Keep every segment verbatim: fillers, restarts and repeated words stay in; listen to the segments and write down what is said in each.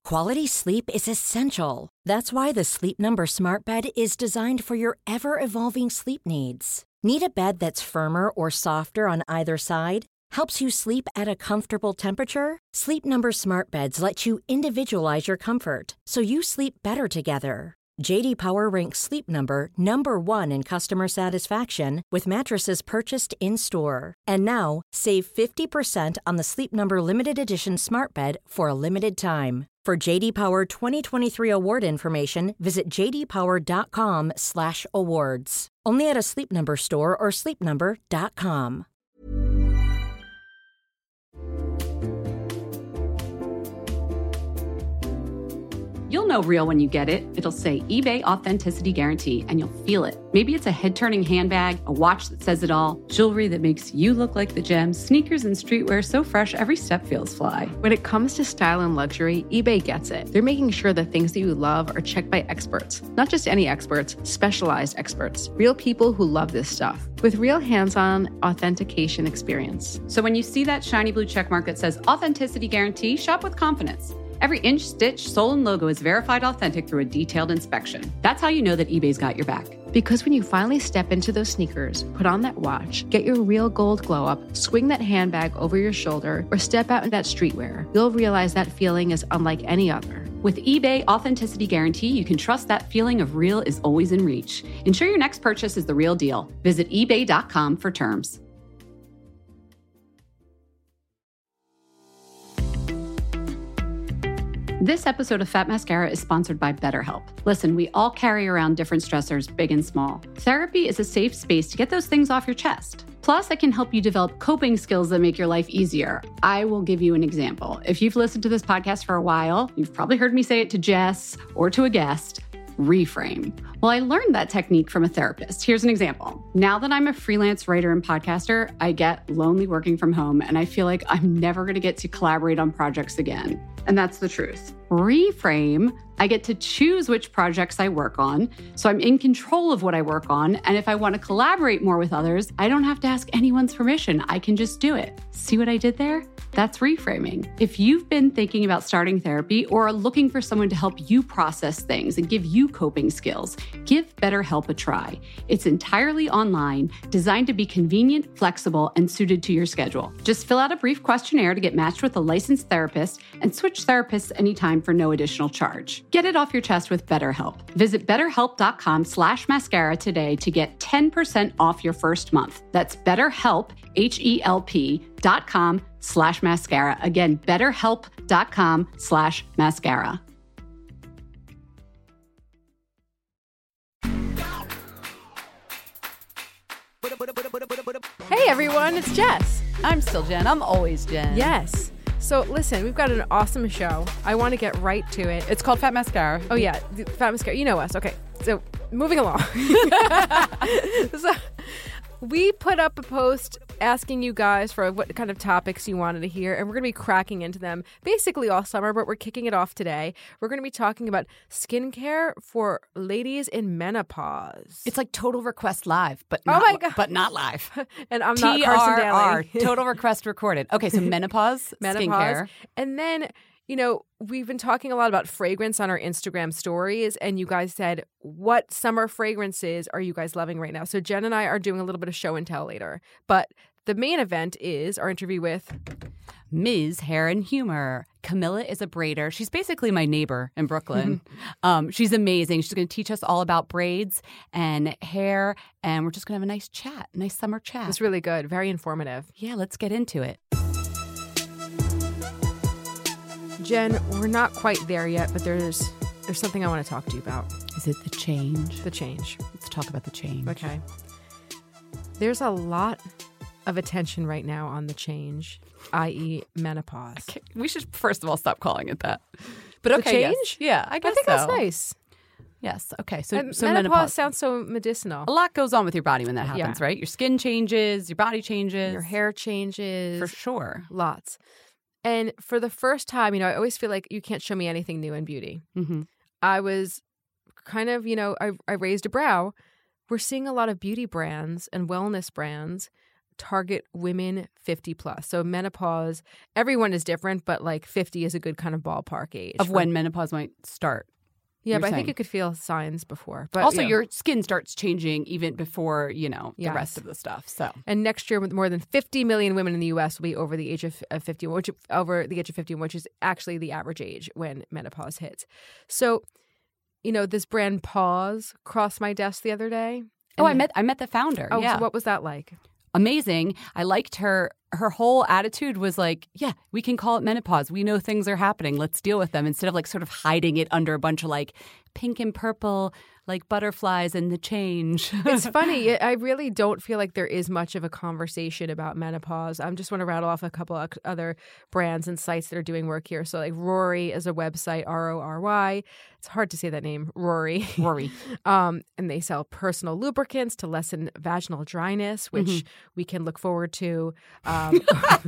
Quality sleep is essential. That's why the Sleep Number Smart Bed is designed for your ever-evolving sleep needs. Need a bed that's firmer or softer on either side? Helps you sleep at a comfortable temperature? Sleep Number Smart Beds let you individualize your comfort, so you sleep better together. J D Power ranks Sleep Number number one in customer satisfaction with mattresses purchased in-store. And now, save fifty percent on the Sleep Number Limited Edition Smart Bed for a limited time. For J D Power twenty twenty-three award information, visit j d power dot com slash awards. Only at a Sleep Number store or sleep number dot com. You'll know real when you get it. It'll say eBay Authenticity Guarantee, and you'll feel it. Maybe it's a head-turning handbag, a watch that says it all, jewelry that makes you look like the gems, sneakers and streetwear so fresh every step feels fly. When it comes to style and luxury, eBay gets it. They're making sure the things that you love are checked by experts. Not just any experts, specialized experts. Real people who love this stuff. With real hands-on authentication experience. So when you see that shiny blue checkmark that says Authenticity Guarantee, shop with confidence. Every inch, stitch, sole, and logo is verified authentic through a detailed inspection. That's how you know that eBay's got your back. Because when you finally step into those sneakers, put on that watch, get your real gold glow up, swing that handbag over your shoulder, or step out in that streetwear, you'll realize that feeling is unlike any other. With eBay Authenticity Guarantee, you can trust that feeling of real is always in reach. Ensure your next purchase is the real deal. Visit ebay dot com for terms. This episode of Fat Mascara is sponsored by BetterHelp. Listen, we all carry around different stressors, big and small. Therapy is a safe space to get those things off your chest. Plus, it can help you develop coping skills that make your life easier. I will give you an example. If you've listened to this podcast for a while, you've probably heard me say it to Jess or to a guest. Reframe. Well, I learned that technique from a therapist. Here's an example. Now that I'm a freelance writer and podcaster, I get lonely working from home, and I feel like I'm never going to get to collaborate on projects again. And that's the truth. Reframe, I get to choose which projects I work on, so I'm in control of what I work on, and if I want to collaborate more with others, I don't have to ask anyone's permission. I can just do it. See what I did there? That's reframing. If you've been thinking about starting therapy or are looking for someone to help you process things and give you coping skills, give BetterHelp a try. It's entirely online, designed to be convenient, flexible, and suited to your schedule. Just fill out a brief questionnaire to get matched with a licensed therapist and switch therapists anytime for no additional charge. Get it off your chest with BetterHelp. Visit betterhelp.com slash mascara today to get ten percent off your first month. That's BetterHelp, H-E-L-P dot com slash mascara. Again, betterhelp.com slash mascara. Hey everyone, it's Jess. I'm still Jen. I'm always Jen. Yes. So listen, we've got an awesome show. I want to get right to it. It's called Fat Mascara. Oh yeah, Fat Mascara. You know us. Okay, so moving along. So we put up a post asking you guys for what kind of topics you wanted to hear, and we're going to be cracking into them basically all summer, but we're kicking it off today. We're going to be talking about skincare for ladies in menopause. It's like Total Request Live, but oh not, my God. but not live. And I'm not Carson Daly. Total Request recorded. Okay, so menopause, menopause skincare. And then, you know, we've been talking a lot about fragrance on our Instagram stories, and you guys said, what summer fragrances are you guys loving right now? So Jen and I are doing a little bit of show and tell later. But the main event is our interview with Miz Hair and Humor. Camilla is a braider. She's basically my neighbor in Brooklyn. um, she's amazing. She's going to teach us all about braids and hair, and we're just going to have a nice chat, nice summer chat. It's really good. Very informative. Yeah, let's get into it. Jen, we're not quite there yet, but there's there's something I want to talk to you about. Is it the change? The change. Let's talk about the change. Okay. There's a lot of attention right now on the change, that is menopause. Okay. We should first of all stop calling it that. But the okay, change? Yes. Yeah, I guess I think so. that's nice. Yes. Okay. So, And so menopause, menopause sounds so medicinal. A lot goes on with your body when that happens, Yeah. right? Your skin changes, your body changes, Your hair changes. for sure. Lots. And for the first time, you know, I always feel like you can't show me anything new in beauty. Mm-hmm. I was kind of, you know, I, I raised a brow. We're seeing a lot of beauty brands and wellness brands target women fifty plus. So menopause, everyone is different, but like fifty is a good kind of ballpark age. Of for- when menopause might start. Yeah, you're but I think saying. you could feel signs before. But Also, yeah. your skin starts changing even before, you know, the Yes. rest of the stuff. So And next year, with more than fifty million women in the U S will be over the age of, of fifty, which over the age of fifty, which is actually the average age when menopause hits. So, you know, this brand Pause crossed my desk the other day. Oh, I And- met I met the founder. Oh, yeah. so what was that like? Amazing. I liked her. Her whole attitude was like, yeah, we can call it menopause. We know things are happening. Let's deal with them instead of like sort of hiding it under a bunch of like pink and purple, like butterflies and the change. It's funny. I really don't feel like there is much of a conversation about menopause. I just want to rattle off a couple of other brands and sites that are doing work here. So like Rory is a website, R O R Y. It's hard to say that name, Rory. Rory. um, and they sell personal lubricants to lessen vaginal dryness, which Mm-hmm. we can look forward to. Um,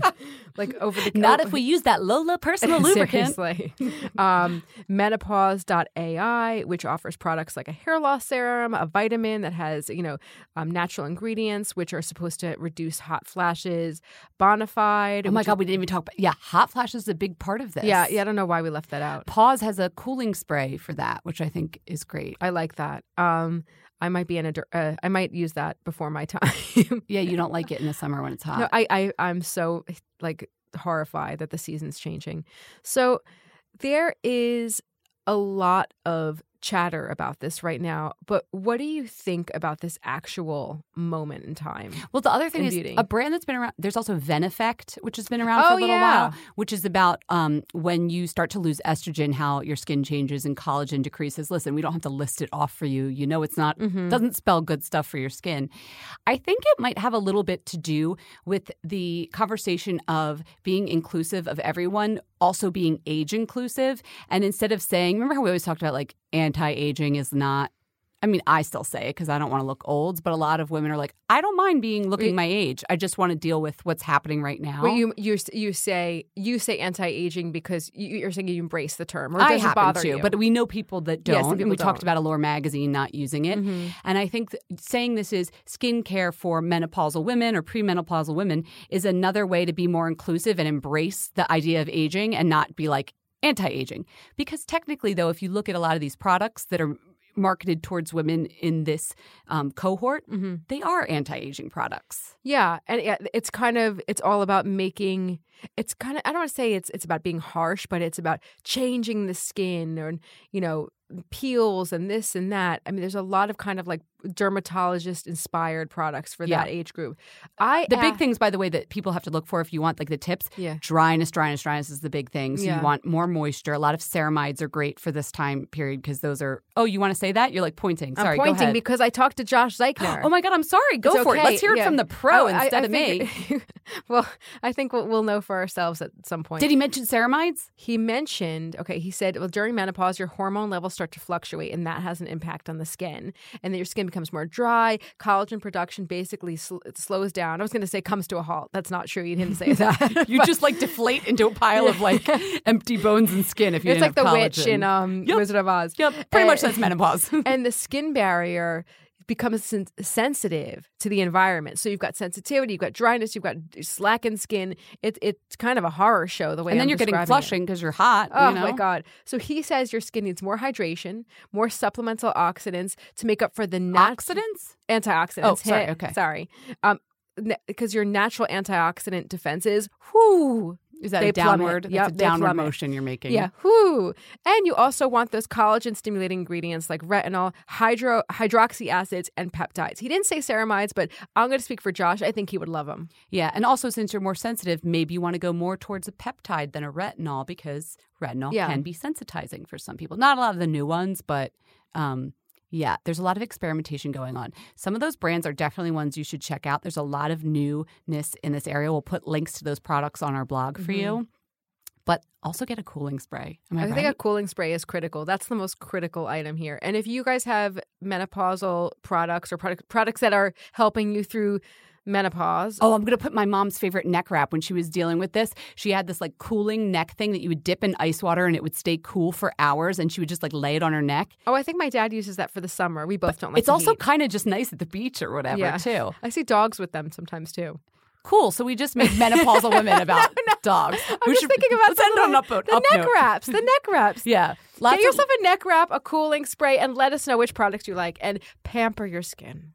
like over the Not if we use that Lola personal lubricant. Seriously. um, menopause dot A I, which offers products like a hair loss serum, a vitamin that has, you know, um, natural ingredients, which are supposed to reduce hot flashes. Bonafide. Oh my which God, we didn't even talk about, yeah, hot flashes is a big part of this. is- Yeah, yeah, I don't know why we left that out. Pause has a cooling spray for that, which I think is great. I like that. Um, I might be in a, dir- uh, I might use that before my time. Yeah, you don't like it in the summer when it's hot. No, I, I, I'm so like horrified that the season's changing. So there is a lot of chatter about this right now, but what do you think about this actual moment in time? Well, the other thing in is beauty? a brand that's been around. There's also Veneffect, which has been around for Oh, a little yeah. while, which is about um, when you start to lose estrogen, how your skin changes and collagen decreases. Listen, we don't have to list it off for you. You know, it's not Mm-hmm. doesn't spell good stuff for your skin. I think it might have a little bit to do with the conversation of being inclusive of everyone, also being age inclusive, and instead of saying, remember how we always talked about like anti-aging is not. I mean, I still say it because I don't want to look old, but a lot of women are like, I don't mind being looking Wait. my age. I just want to deal with what's happening right now. But you you you say you say anti-aging because you, you're saying you embrace the term, or I does it happen bother to, you? but we know people that Yeah, don't. some and people we talked don't. about Allure magazine not using it. Mhm. And I think that saying this is skincare for menopausal women or premenopausal women is another way to be more inclusive and embrace the idea of aging and not be like anti-aging. Because technically, though, if you look at a lot of these products that are marketed towards women in this um, cohort, Mm-hmm. they are anti-aging products. Yeah, and it- it's kind of it's all about making it's kind of I don't want to say it's it's about being harsh, but it's about changing the skin or you know peels and this and that. I mean, there's a lot of kind of like dermatologist inspired products for Yeah. that age group. I The big a- things, by the way, that people have to look for if you want like the tips, Yeah. dryness, dryness, dryness is the big thing. So Yeah. you want more moisture. A lot of ceramides are great for this time period because those are, oh, you want to say that? You're like pointing. Sorry, I'm go pointing ahead. because I talked to Josh Zeichner. Oh my God, I'm sorry. Go It's for it. okay, Let's hear it yeah. from the pro Oh, I- instead I of me. think- well, I think we'll, we'll know for ourselves at some point. Did he mention ceramides? He mentioned, okay, he said, well, during menopause, your hormone levels start to fluctuate, and that has an impact on the skin. And then your skin becomes more dry. Collagen production basically sl- it slows down. I was going to say comes to a halt. That's not true. You didn't say that. You just like deflate into a pile of like empty bones and skin if you It's didn't like the have witch collagen. in um, Yep. Wizard of Oz. Yep, pretty much And- that's menopause. and the skin barrier becomes sen- sensitive to the environment. So you've got sensitivity, you've got dryness, you've got slackened skin. It, it's kind of a horror show the way And then I'm you're getting describing it. flushing because you're hot. Oh you know? my God. So he says your skin needs more hydration, more supplemental oxidants to make up for the nat- Oxidants? antioxidants. Oh, sorry, Hey, okay. Sorry. Um, because your natural antioxidant defenses, whoo, Is that they a downward? plummet. That's Yep, a they downward plummet. motion you're making. Yeah, whoo. And you also want those collagen stimulating ingredients like retinol, hydro hydroxy acids, and peptides. He didn't say ceramides, but I'm going to speak for Josh. I think he would love them. Yeah, and also since you're more sensitive, maybe you want to go more towards a peptide than a retinol because retinol Yeah. can be sensitizing for some people. Not a lot of the new ones, but um, yeah, there's a lot of experimentation going on. Some of those brands are definitely ones you should check out. There's a lot of newness in this area. We'll put links to those products on our blog for Mm-hmm. you. But also get a cooling spray. Am I, I right? think a cooling spray is critical. That's the most critical item here. And if you guys have menopausal products or product, products that are helping you through menopause, Oh, I'm going to put my mom's favorite neck wrap when she was dealing with this. She had this like cooling neck thing that you would dip in ice water and it would stay cool for hours and she would just like lay it on her neck. oh, I think my dad uses that for the summer. We both don't like It's the also heat. kind of just nice at the beach or whatever Yeah. too. I see dogs with them sometimes too. Cool. So we just made menopausal women about no, no. dogs. I'm we just should, thinking about let's end on up, the up neck note. wraps. The neck wraps. Yeah. Lots Get yourself of, a neck wrap, a cooling spray, and let us know which products you like, and pamper your skin.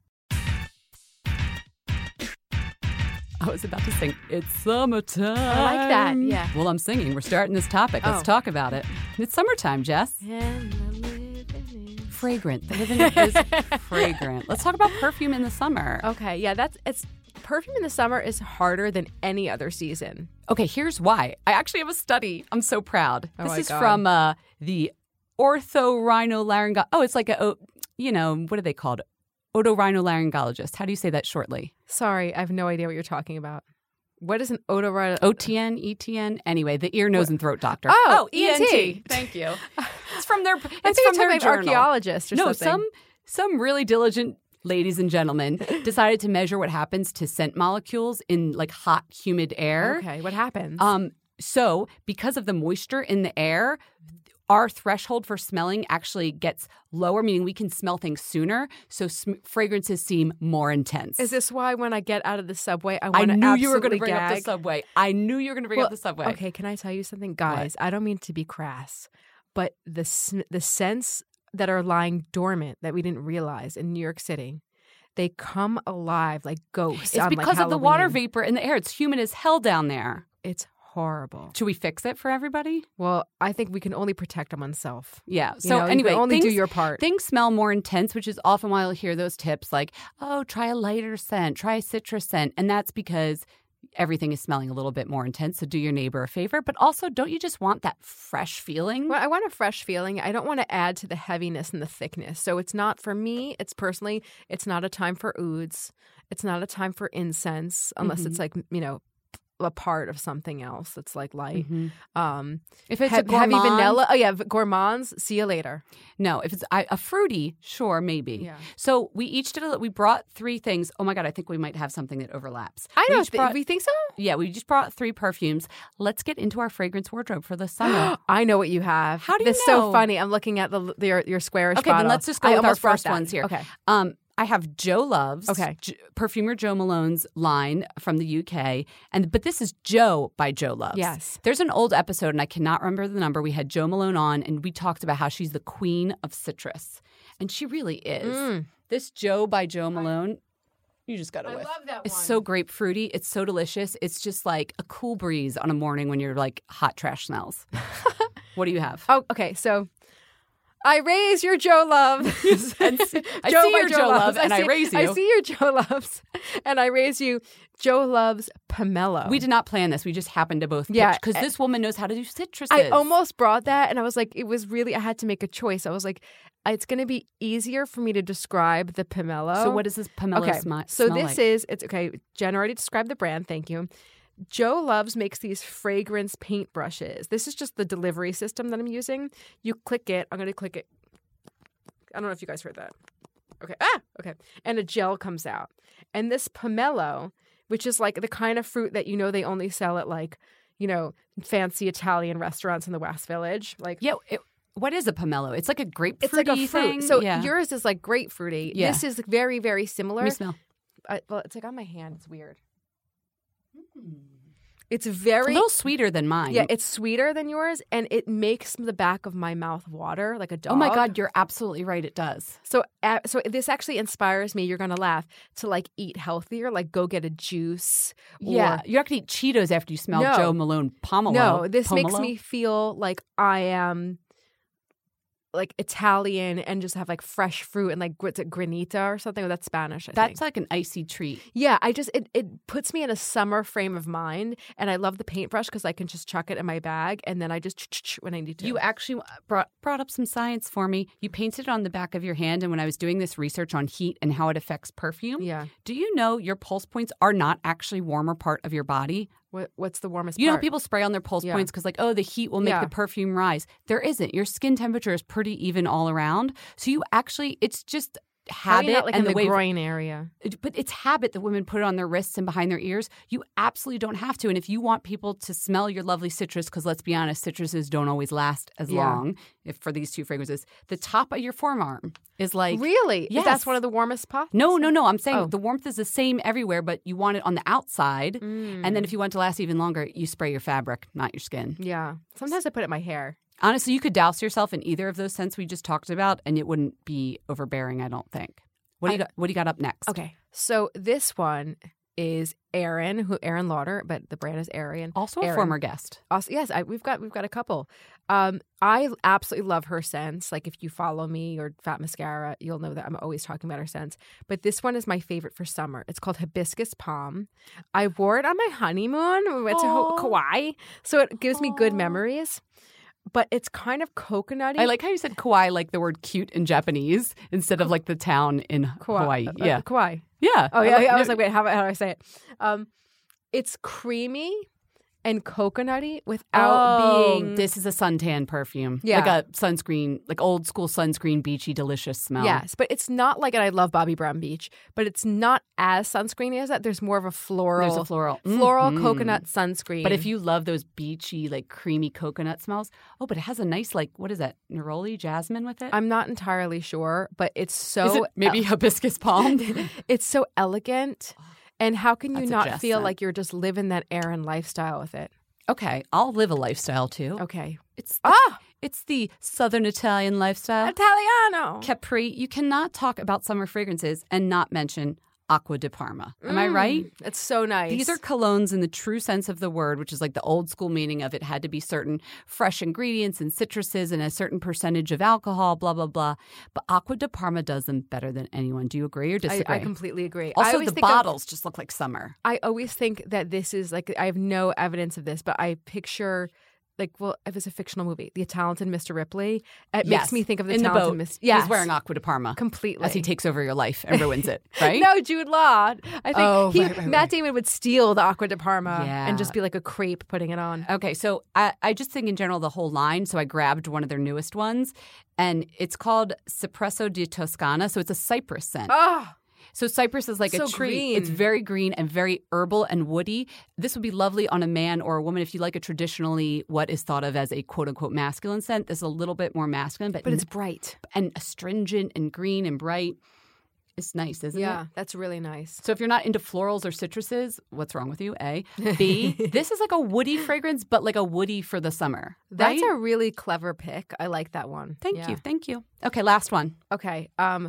I was about to sing, it's summertime. I like that, yeah. Well, I'm singing. We're starting this topic. Let's Oh. talk about it. It's summertime, Jess. And the living is- Fragrant. The living is fragrant. Let's talk about perfume in the summer. Okay, yeah, that's it's perfume in the summer is harder than any other season. Okay, here's why. I actually have a study. I'm so proud. Oh this my is God. from uh, the orthorhinolaryngologist. Oh, it's like a, oh, you know, what are they called? Otorhinolaryngologist. How do you say that shortly? Sorry, I have no idea what you're talking about. What is an otorhinolaryngologist? O T N, E T N? Anyway, the ear, nose, and throat doctor. Oh, E N T. Thank you. It's from their, it's I think from it's their an journal. archaeologist or no, something. some some really diligent ladies and gentlemen decided to measure what happens to scent molecules in like hot, humid air. Okay, what happens? Um, so because of the moisture in the air, our threshold for smelling actually gets lower, meaning we can smell things sooner. So sm- fragrances seem more intense. Is this why when I get out of the subway, I I want to knew you were going to absolutely bring gag? up the subway. I knew you were going to bring Well, up the subway. Okay, can I tell you something, guys? I don't mean to be crass, but the sm- the scents that are lying dormant that we didn't realize in New York City, they come alive like ghosts. It's on, because like, of the water Halloween. vapor in the air. It's humid as hell down there. It's horrible. Should we fix it for everybody? Well, I think we can only protect oneself. Yeah. You So know, you anyway, can only things, do your part. Things smell more intense, which is often why you'll hear those tips like, oh, try a lighter scent, try a citrus scent. And that's because everything is smelling a little bit more intense. So do your neighbor a favor. But also, don't you just want that fresh feeling? Well, I want a fresh feeling. I don't want to add to the heaviness and the thickness. So it's not for me. It's personally, it's not a time for ouds. It's not a time for incense unless Mm-hmm. it's like, you know, a part of something else that's like light. Mhm. Um, If it's he- a gourmand, heavy vanilla. Oh, yeah. v- Gourmands. See you later. No, if it's I, a fruity, sure, maybe. Yeah. So we each did a, we brought three things. Oh my God, I think we might have something that overlaps. I We don't each think. brought- We think so? Yeah, we just brought three perfumes. Let's get into our fragrance wardrobe for the summer. I know what you have. How do you That's know? so funny. I'm looking at the, the your, your squarish Okay, then bottle. let's just go I with our almost brought first that. ones here. Okay. Um, I have Joe Love's, Okay. J- perfumer Joe Malone's line from the U K, and but this is Joe by Joe Love's. Yes. There's an old episode, and I cannot remember the number. We had Joe Malone on, and we talked about how she's the queen of citrus, and she really is. Mm. This Joe by Joe Malone, you just got to whiff. that It's so grapefruity. It's so delicious. It's just like a cool breeze on a morning when you're like hot trash smells. What do you have? Oh, okay. So I raise your Joe Love. And s- I Joe see by your Joe Love, and I see- raise I you. see your Joe Loves, and I raise you Joe Loves Pomelo. We did not plan this. We just happened to both pitch Yeah, because this woman knows how to do citruses. I almost brought that, and I was like, it was really, I had to make a choice. I was like, it's going to be easier for me to describe the Pomelo. So what does this pomelo Okay, smi- so smell this like? is, it's okay, Jen already described the brand, thank you. Joe Loves makes these fragrance paintbrushes. This is just the delivery system that I'm using. You click it, I'm going to click it. I don't know if you guys heard that. Okay, ah, okay. And a gel comes out. And this pomelo, which is like the kind of fruit that you know they only sell at like, you know, fancy Italian restaurants in the West Village. Like, Yeah, it, what is a pomelo? It's like a grapefruity it's like a fruit. thing. So yeah. yours is like grapefruity. Yeah. This is very, very similar. Let me smell. I, well, it's like on my hand. It's weird. Hmm. It's It's very a little sweeter than mine. yeah. It's sweeter than yours, and it makes the back of my mouth water like a dog. Oh my God, you're absolutely right. It does. So, uh, so this actually inspires me. You're gonna laugh to like eat healthier, like go get a juice. Or, Yeah, you're not gonna eat Cheetos after you smell No. Joe Malone pomelo. No, this makes Pomelo? me feel like I am like Italian and just have like fresh fruit and like what's it, granita or something. That's Spanish. I That's think. like an icy treat. Yeah, I just it, it puts me in a summer frame of mind, and I love the paintbrush because I can just chuck it in my bag, and then I just when I need to. You actually brought brought up some science for me. You painted it on the back of your hand, and when I was doing this research on heat and how it affects perfume, yeah. do you know your pulse points are not actually warmer part of your body? What what's the warmest? You know, part? people spray on their pulse Yeah. points because, like, oh, the heat will make Yeah. the perfume rise. There isn't. Your skin temperature is pretty even all around. So you actually, it's just habit not like and in the, the way groin area. but it's habit that women put it on their wrists and behind their ears. You absolutely don't have to. And if you want people to smell your lovely citrus, because let's be honest, citruses don't always last as Yeah. long if for these two fragrances, the top of your forearm is like Really? Yes. That's one of the warmest spots? No, no, no. I'm saying Oh. the warmth is the same everywhere, but you want it on the outside. Mm. And then if you want it to last even longer, you spray your fabric, not your skin. Yeah. Sometimes I put it in my hair. Honestly, you could douse yourself in either of those scents we just talked about, and it wouldn't be overbearing, I don't think. What do you I- got? What do you got up next? Okay. So this one is Erin, who Erin Lauder, but the brand is Erin. Also a Erin. former guest. Also, yes, I, we've got we've got a couple. Um, I absolutely love her scents. Like if you follow me or Fat Mascara, you'll know that I'm always talking about her scents. But this one is my favorite for summer. It's called Hibiscus Palm. I wore it on my honeymoon. We went to Ho- Aw. Kauai, so it gives me good Aw. memories. But it's kind of coconutty. I like how you said Kauai, like the word cute in Japanese instead of like the town in Hawaii. Uh, Yeah. Kauai. Yeah. Oh yeah, I, yeah. I was like, wait, how, how do I say it? Um, it's creamy and coconutty without oh, being. this is a suntan perfume. Yeah. Like a sunscreen, like old school sunscreen, beachy, delicious smell. Yes, but it's not like, and I love Bobbi Brown Beach, but it's not as sunscreeny as that. There's more of a floral, There's a floral. floral Mhm. coconut sunscreen. But if you love those beachy, like creamy coconut smells, oh, but it has a nice, like, what is that? Neroli jasmine with it? I'm not entirely sure, but it's so is it maybe hibiscus palm? it's so elegant. And how can you That's a not Jess feel scent. like you're just living that Erin lifestyle with it? Okay, I'll live a lifestyle too. Okay. It's the, Ah, it's the Southern Italian lifestyle. Italiano. Capri, you cannot talk about summer fragrances and not mention Acqua di Parma. Am I Mm, right? It's so nice. These are colognes in the true sense of the word, which is like the old school meaning of it had to be certain fresh ingredients and citruses and a certain percentage of alcohol, blah, blah, blah. But Acqua di Parma does them better than anyone. Do you agree or I, disagree? I completely agree. I also, always the think of- bottles just look like summer. I always think that this is like, I have no evidence of this, but I picture like, well, if it's a fictional movie, The Talented Mister Ripley, it Yes. makes me think of the in the Talented boat. Mister Yes. He's wearing Acqua di Parma completely. as he takes over your life and ruins it, right? No, Jude Law. I think Oh, he, right, right, Matt right. Damon would steal the Acqua di Parma Yeah. and just be like a creep putting it on. Okay, so I, I just think in general the whole line. So I grabbed one of their newest ones, and it's called Cipresso di Toscana. So it's a cypress scent. Oh, So cypress is like So a tree. green. It's very green and very herbal and woody. This would be lovely on a man or a woman if you like a traditionally what is thought of as a quote unquote masculine scent. This is a little bit more masculine, but, but it's bright. and astringent and green and bright. It's nice, isn't it? Yeah, that's really nice. So if you're not into florals or citruses, what's wrong with you? A. B. This is like a woody fragrance, but like a woody for the summer. That's right? a really clever pick. I like that one. Thank Yeah. you. Thank you. Okay, last one. Okay. Um,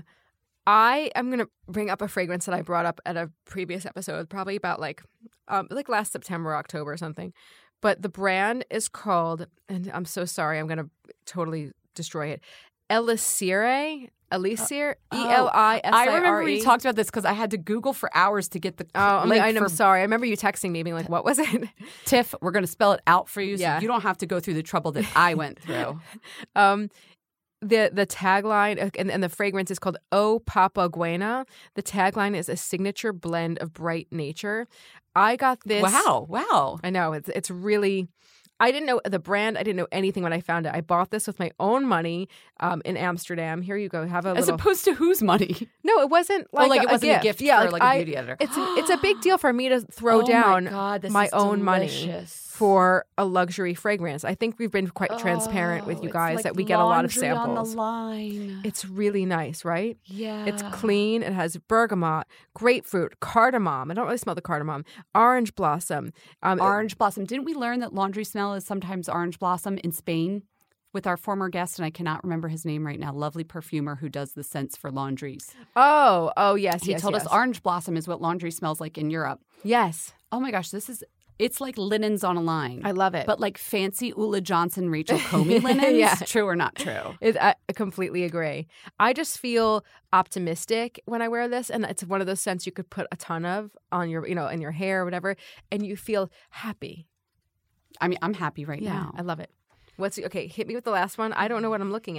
I am gonna bring up a fragrance that I brought up at a previous episode, probably about like, um, like last September, October, or something. But the brand is called, and I'm so sorry, I'm gonna totally destroy it. Elisire, Elisir, E L I S I R E. I remember we talked about this because I had to Google for hours to get the Oh, I mean, link I'm for sorry. I remember you texting me, being like, "What was it?" Tiff. We're going to spell it out for you, so Yeah. you don't have to go through the trouble that I went through. Um, the the tagline uh, and, and the fragrance is called O Papaguena. The tagline is a signature blend of bright nature. I got this. Wow, wow. I know it's it's really. I didn't know the brand. I didn't know anything when I found it. I bought this with my own money um, in Amsterdam. Here you go. Have a As little. opposed to whose money? No, it wasn't like, oh, like a, it wasn't a gift, Yeah, for like a I- beauty editor. It's a, it's a big deal for me to throw Oh down my, God, this my is own money delicious. for a luxury fragrance. I think we've been quite transparent with Oh, you it's guys like that we get a lot of laundry on samples. the line. It's really nice, right? yeah, It's clean. It has bergamot, grapefruit, cardamom. I don't really smell the cardamom. Orange blossom. Um, Orange blossom. Didn't we learn that laundry smell is sometimes orange blossom in Spain with our former guest, and I cannot remember his name right now, lovely perfumer who does the scents for laundries. Oh, oh yes, He yes, told yes. us orange blossom is what laundry smells like in Europe. Yes, Oh my gosh, this is, it's like linens on a line. I love it. But like fancy Ulla Johnson, Rachel Comey linens. Yeah. True or not true? It, I completely agree. I just feel optimistic when I wear this, and it's one of those scents you could put a ton of on your, you know, in your hair or whatever, and you feel happy. I mean, I'm happy right Yeah, now. I love it. What's okay? Hit me with the last one. I don't know what I'm looking at.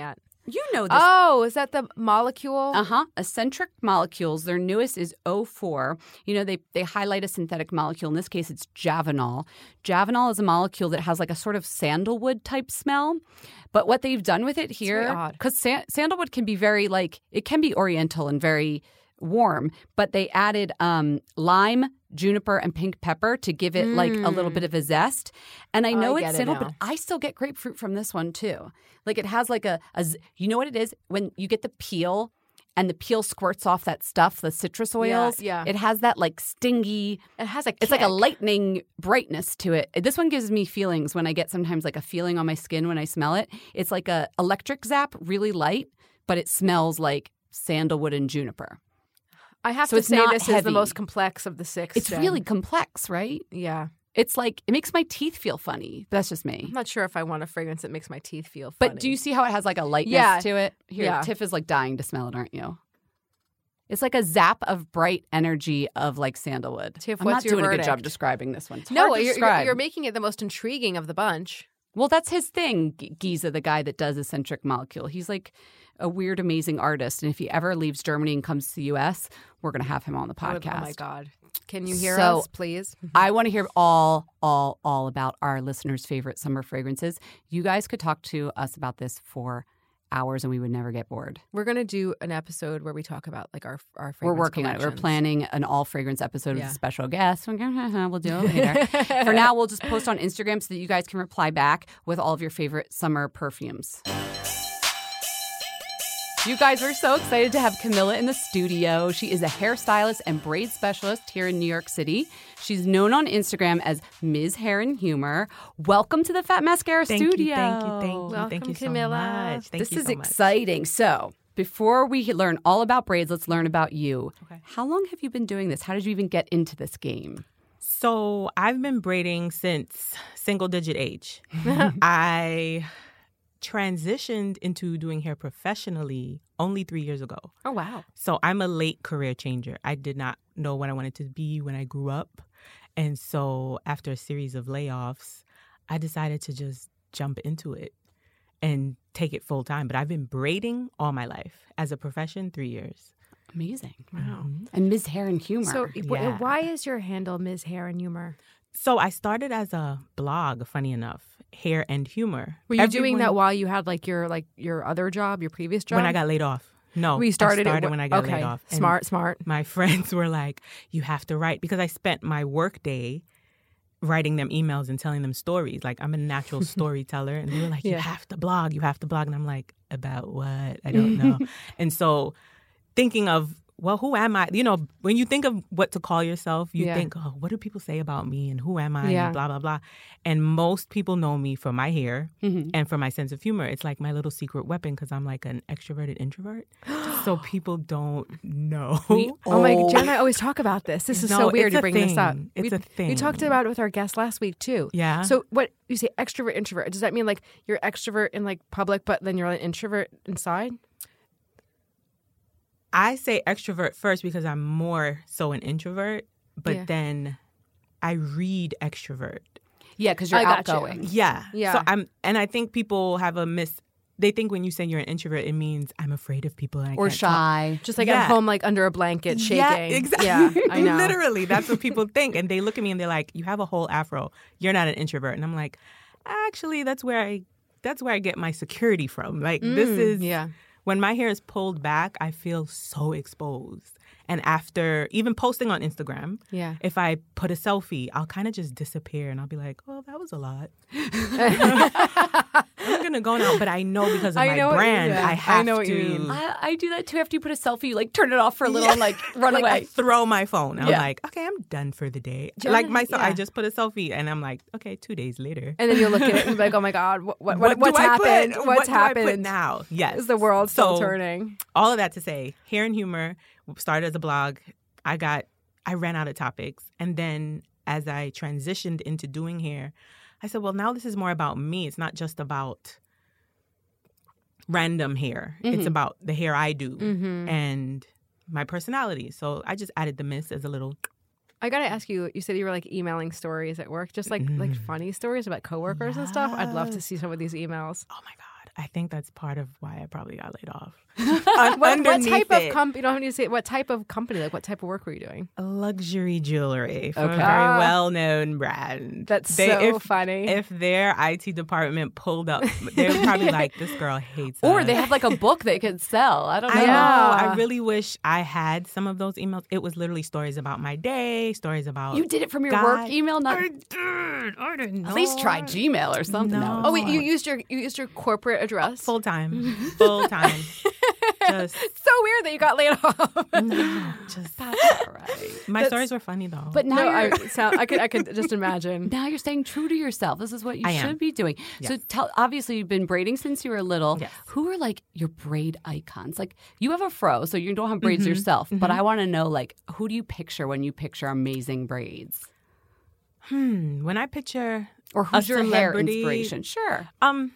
You know this. Oh, is that the molecule? Uh-huh. Eccentric molecules. Their newest is O four. You know, they, they highlight a synthetic molecule. In this case, it's Javanol. Javanol is a molecule that has like a sort of sandalwood type smell. But what they've done with it here, because sa- sandalwood can be very like, it can be oriental and very warm, but they added um, lime, juniper, and pink pepper to give it mm. like a little bit of a zest. And I know oh, I it's sandalwood, but I still get grapefruit from this one too. Like it has like a, a, you know what it is? When you get the peel and the peel squirts off that stuff, the citrus oils, yeah, yeah. it has that like stingy, it has a kick. It's like a lightning brightness to it. This one gives me feelings when I get sometimes like a feeling on my skin when I smell it. It's like a electric zap, really light, but it smells like sandalwood and juniper. I have so to say this heavy. is the most complex of the six. It's Jen. really complex, right? Yeah. It's like, it makes my teeth feel funny. That's just me. I'm not sure if I want a fragrance that makes my teeth feel funny. But do you see how it has like a lightness yeah. to it? Here, yeah. Tiff is like dying to smell it, aren't you? It's like a zap of bright energy of like sandalwood. Tiff, I'm what's not your doing verdict? a good job describing this one. It's no, hard to you're, describe. You're, you're making it the most intriguing of the bunch. Well, that's his thing, G- Giza, the guy that does Eccentric Molecule. He's like a weird, amazing artist. And if he ever leaves Germany and comes to the U S, we're going to have him on the podcast. Oh, oh my God. Can you hear so, us, please? I want to hear all, all, all about our listeners' favorite summer fragrances. You guys could talk to us about this for hours and we would never get bored. We're going to do an episode where we talk about like our our fragrance We're working on it. We're planning an all fragrance episode yeah. with a special guest. We'll do it later. For now, we'll just post on Instagram so that you guys can reply back with all of your favorite summer perfumes. You guys, we're so excited to have Camilla in the studio. She is a hairstylist and braid specialist here in New York City. She's known on Instagram as Miz Hair and Humor. Welcome to the Fat Mascara thank Studio. You, thank you, thank you, Welcome, thank you so Camilla. much. Thank this you is so much. exciting. So, before we learn all about braids, let's learn about you. Okay. How long have you been doing this? How did you even get into this game? So, I've been braiding since single digit age. I transitioned into doing hair professionally only three years ago. Oh, wow. So I'm a late career changer. I did not know what I wanted to be when I grew up. And so after a series of layoffs, I decided to just jump into it and take it full time. But I've been braiding all my life. As a profession, three years. Amazing. Wow. Mm-hmm. And Miz Hair and Humor. So Yeah. why is your handle Miz Hair and Humor? So I started as a blog, funny enough, Hair and Humor. Were you Everyone, doing that while you had like your like your other job, your previous job? when I got laid off? No, we started, I started it, when I got okay. laid off. And Smart, smart. My friends were like, "You have to write," because I spent my work day writing them emails and telling them stories. Like I'm a natural storyteller, and they were like, "You Yeah. have to blog, you have to blog," and I'm like, "About what? I don't know." And so, thinking of, well, who am I? You know, when you think of what to call yourself, you Yeah. think, oh, what do people say about me and who am I Yeah. and blah, blah, blah. And most people know me for my hair Mm-hmm. and for my sense of humor. It's like my little secret weapon because I'm like an extroverted introvert. So people don't know. Oh my God, Jen and I always talk about this. This is No, so weird it's you a bring this up. thing. It's we, a thing. We talked about it with our guest last week too. Yeah. So what you say extrovert, introvert, does that mean like you're extrovert in like public, but then you're an introvert inside? I say extrovert first because I'm more so an introvert, but Yeah. then I read extrovert. Yeah, because you're I got you. outgoing. Yeah. Yeah. So I'm, and I think people have a mis. They think when you say you're an introvert, it means I'm afraid of people and I Or can't talk. shy. Just like Yeah. at home, like under a blanket, shaking. Yeah, exactly. Yeah, I know. Literally, that's what people think, and they look at me and they're like, "You have a whole afro. You're not an introvert." And I'm like, "Actually, that's where I, that's where I get my security from. Like this is yeah. When my hair is pulled back, I feel so exposed. And after even posting on Instagram, Yeah. if I put a selfie, I'll kind of just disappear and I'll be like, "Oh, that was a lot." I'm gonna go now, but I know because of I my know what- brand, yeah, I I have know what to. you mean. I, I do that too. After you put a selfie, you like turn it off for a little and like run like, away. I throw my phone. I'm Yeah. like, okay, I'm done for the day. Jen- like myself, I yeah. just put a selfie, and I'm like, okay, two days later. And then you'll look at it and be like, oh my God, what, what, What what's do I put? happened? What's what happened? do I put now? Yes, Is the world still So, turning? All of that to say, Hair and Humor started as a blog. I got, I ran out of topics, and then as I transitioned into doing hair, I said, well, now this is more about me. It's not just about random hair. Mm-hmm. It's about the hair I do and my personality. So I just added the mist as a little. I gotta ask you. You said you were like emailing stories at work, just like like funny stories about coworkers and stuff. I'd love to see some of these emails. Oh my God. I think that's part of why I probably got laid off. what, what type it. of company? You don't have to say what type of company. Like what type of work were you doing? Luxury jewelry for Okay. a very Ah. well-known brand. That's They- so if, funny. If their I T department pulled up, they were probably like, "This girl hates us." Or they have like a book they could sell. I don't know. I know. Yeah. I really wish I had some of those emails. It was literally stories about my day, stories about. You did it from your God. work email, not I did. I didn't know. at least try Gmail or something. No. oh wait, you used your you used your corporate address. Full time, full time. Just So weird that you got laid off. no, just That's all right. my That's- stories were funny though. But now no, you're I sound, I could I could just imagine. now you're staying true to yourself. This is what you I am. should be doing. So Yes. tell obviously you've been braiding since you were little. Yes. Who are like your braid icons? Like you have a fro, so you don't have braids Mm-hmm. yourself. But I want to know like who do you picture when you picture amazing braids? hmm, when I picture Or who's a your hair celebrity- inspiration? Sure. Um,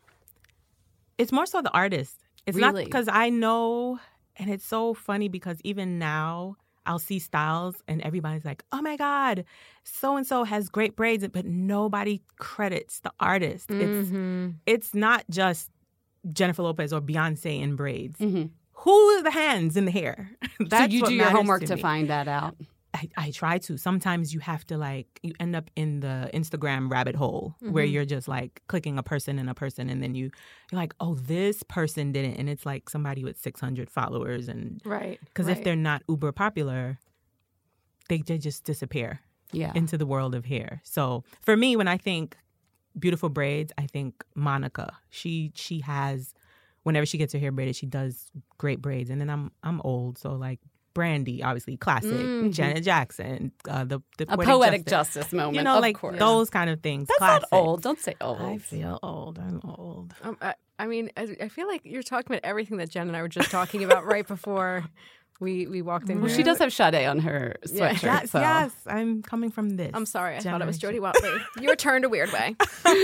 it's more so the artist. It's not Really? because I know, and it's so funny because even now I'll see styles and everybody's like, "Oh my God, so and so has great braids," but nobody credits the artist. It's Mm-hmm. it's not just Jennifer Lopez or Beyonce in braids. Mhm. Who are the hands in the hair? So That's you what do your matters homework to, to me. find that out. I, I try to. Sometimes you have to like, you end up in the Instagram rabbit hole where you're just like clicking a person and a person and then you, you're like, oh, this person didn't. And it's like somebody with six hundred followers. And Right. because right. if they're not uber popular, they, they just disappear Yeah. into the world of hair. So for me, when I think beautiful braids, I think Monica. She she has, whenever she gets her hair braided, she does great braids. And then I'm I'm old, so like Brandy, obviously classic. Mhm. Janet Jackson, uh, the, the a poetic justice, moment. You know, of like course. those kind of things. That's classic. not old. Don't say old. I feel old. I'm old. Um, I, I mean, I, I feel like you're talking about everything that Jen and I were just talking about right before we we walked in. Well, here. she does have Sade on her Yeah. sweatshirt. Yes, so. yes. I'm coming from this. I'm sorry. I thought it was Jodie generation. Watley. You were turned a weird way.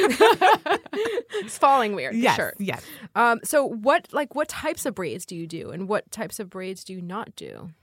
It's falling weird. Yes, Sure. yes. Um, so what like what types of braids do you do, and what types of braids do you not do?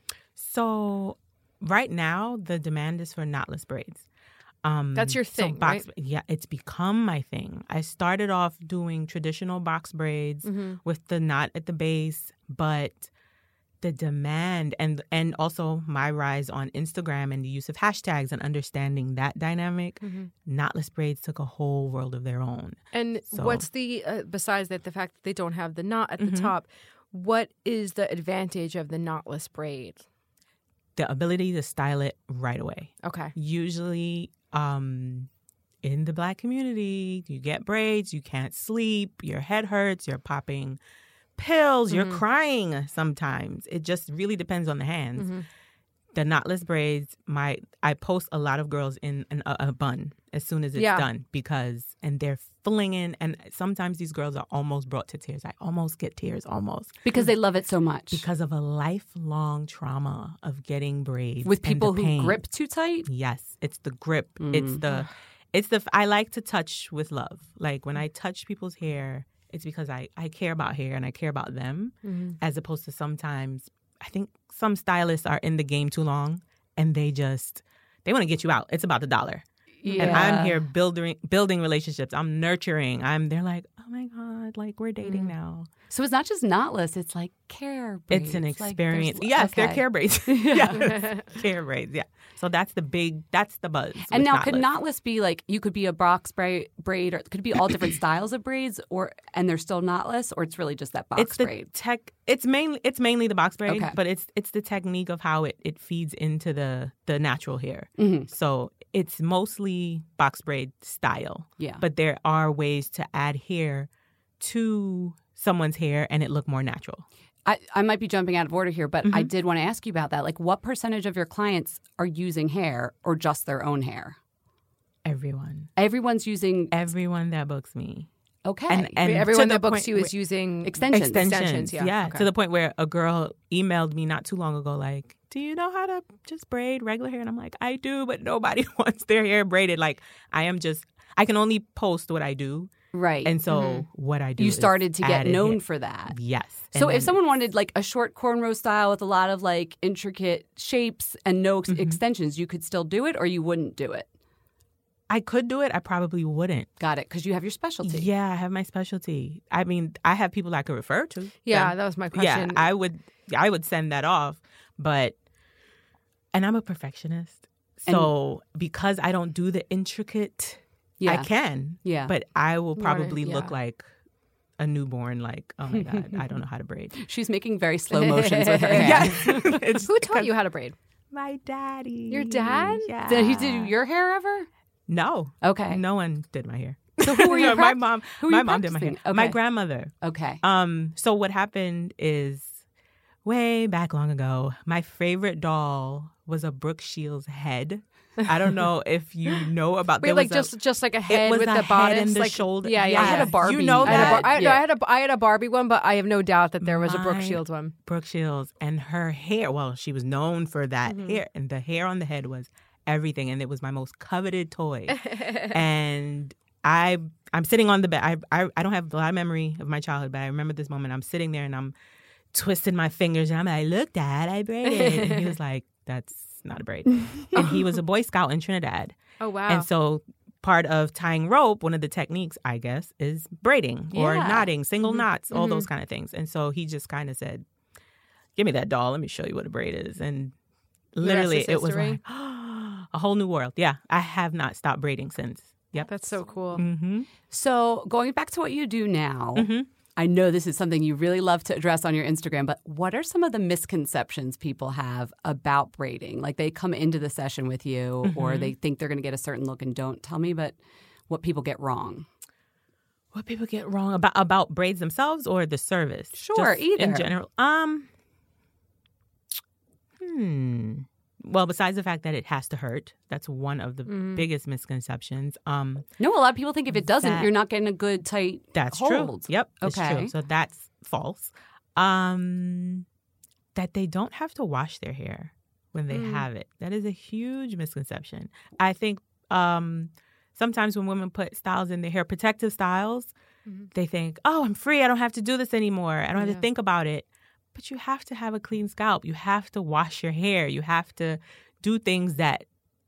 So right now, the demand is for knotless braids. Um, That's your so thing, box, right? Yeah, it's become my thing. I started off doing traditional box braids Mm-hmm. with the knot at the base, but the demand and and also my rise on Instagram and the use of hashtags and understanding that dynamic, Mm-hmm. knotless braids took a whole world of their own. And So- what's the uh, besides that the fact that they don't have the knot at the Mhm. top? What is the advantage of the knotless braid? The ability to style it right away. Okay. Usually, um, in the Black community, you get braids, you can't sleep, your head hurts, you're popping pills, you're Mhm. crying sometimes. It just really depends on the hands. Mhm. The knotless braids, my I post a lot of girls in an, a, a bun as soon as it's Yeah. done because, and they're flinging, and sometimes these girls are almost brought to tears. I almost get tears, almost. Because they love it so much. Because of a lifelong trauma of getting braids. With and the people who pain. grip too tight. Yes, it's the grip. It's Mm. the, it's the. I like to touch with love. Like when I touch people's hair, it's because I I care about hair and I care about them, Mhm. as opposed to sometimes I think some stylists are in the game too long and they just they want to get you out. It's about the dollar. Yeah. And I'm here building building relationships. I'm nurturing. I'm they're like, oh my God, like we're dating Mm. now. So it's not just knotless, it's like care braids. It's an Like, there's- experience. yes, they're okay. care braids. yes, care braids. Yeah. So that's the big. That's the buzz. And with now, could knotless. knotless be like you could be a box braid, braid, or it could be all different styles of braids, or and they're still knotless, or it's really just that box it's the braid. tech. It's mainly it's mainly the box braid, Okay. but it's it's the technique of how it, it feeds into the the natural hair. Mhm. So it's mostly box braid style, Yeah, but there are ways to add hair to someone's hair and it look more natural. I, I might be jumping out of order here, but Mm-hmm. I did want to ask you about that. Like, what percentage of your clients are using hair or just their own hair? Everyone, Everyone's using. everyone that books me, Okay, and and Everyone to the that books point you where- is using extensions. extensions. Extensions, yeah. Okay. To the point where a girl emailed me not too long ago, like, do you know how to just braid regular hair? And I'm like, I do, but nobody wants their hair braided. Like, I am just, I can only post what I do. Right. And so what I do you is started to get added known hair. for that. Yes. So And if then- someone wanted like a short cornrow style with a lot of like intricate shapes and no ex- Mm-hmm. extensions, you could still do it or you wouldn't do it? I could do it. I probably wouldn't. Got it. Because you have your specialty. Yeah, I have my specialty. I mean, I have people I could refer to. Yeah, them. that was my question. Yeah, I would. I would send that off, but and I'm a perfectionist, so and, because I don't do the intricate, yeah. I can. Yeah, but I will probably yeah. look like a newborn. Like, oh my god, I don't know how to braid. She's making very slow motions with her hands. Yes. Who taught you how to braid? My daddy. Your dad? Yeah. Did he do your hair ever? No. Okay. No one did my hair. So who were you? my mom. Who my you mom did my hair. Okay. My grandmother. Okay. Um. So what happened is, way back long ago, my favorite doll was a Brooke Shields head. I don't know if you know about. Wait, there like was just a, just like a head was with a the head bodice, and the like shoulder. Yeah, yeah. I had a Barbie. You know I had, a, that? Bar- I, Yeah. no, I had a I had a Barbie one, but I have no doubt that there was a Brooke My- Shields one. Brooke Shields and her hair. Well, she was known for that Mm-hmm. hair, and the hair on the head was everything, and it was my most coveted toy. and I, I'm sitting on the bed. I, I, I don't have a lot of memory of my childhood, but I remember this moment. I'm sitting there and I'm twisting my fingers, and I'm like, "Look, Dad, I braided." And he was like, "That's not a braid." And he was a Boy Scout in Trinidad. Oh wow! And so part of tying rope, one of the techniques, I guess, is braiding or Yeah. knotting, single Mm-hmm. knots, all those kind of things. And so he just kind of said, "Give me that doll. Let me show you what a braid is." And literally, is it was history. like a whole new world. Yeah, I have not stopped braiding since. Yep. That's so cool. Mm-hmm. So going back to what you do now, Mm-hmm. I know this is something you really love to address on your Instagram, but what are some of the misconceptions people have about braiding? Like they come into the session with you Mm-hmm. or they think they're going to get a certain look and don't. Tell me but what people get wrong. What people get wrong about about braids themselves or the service? Sure, Just either. in general. Um. Hmm. Well, besides the fact that it has to hurt, that's one of the Mm-hmm. biggest misconceptions. Um, No, a lot of people think if it doesn't, That- you're not getting a good tight that's hold. true. Yep, that's Okay. true. So that's false. Um, that they don't have to wash their hair when they Mm. have it. That is a huge misconception. I think um, sometimes when women put styles in their hair, protective styles, Mhm. they think, "Oh, I'm free. I don't have to do this anymore. I don't have Yeah. to think about it." But you have to have a clean scalp. You have to wash your hair. You have to do things that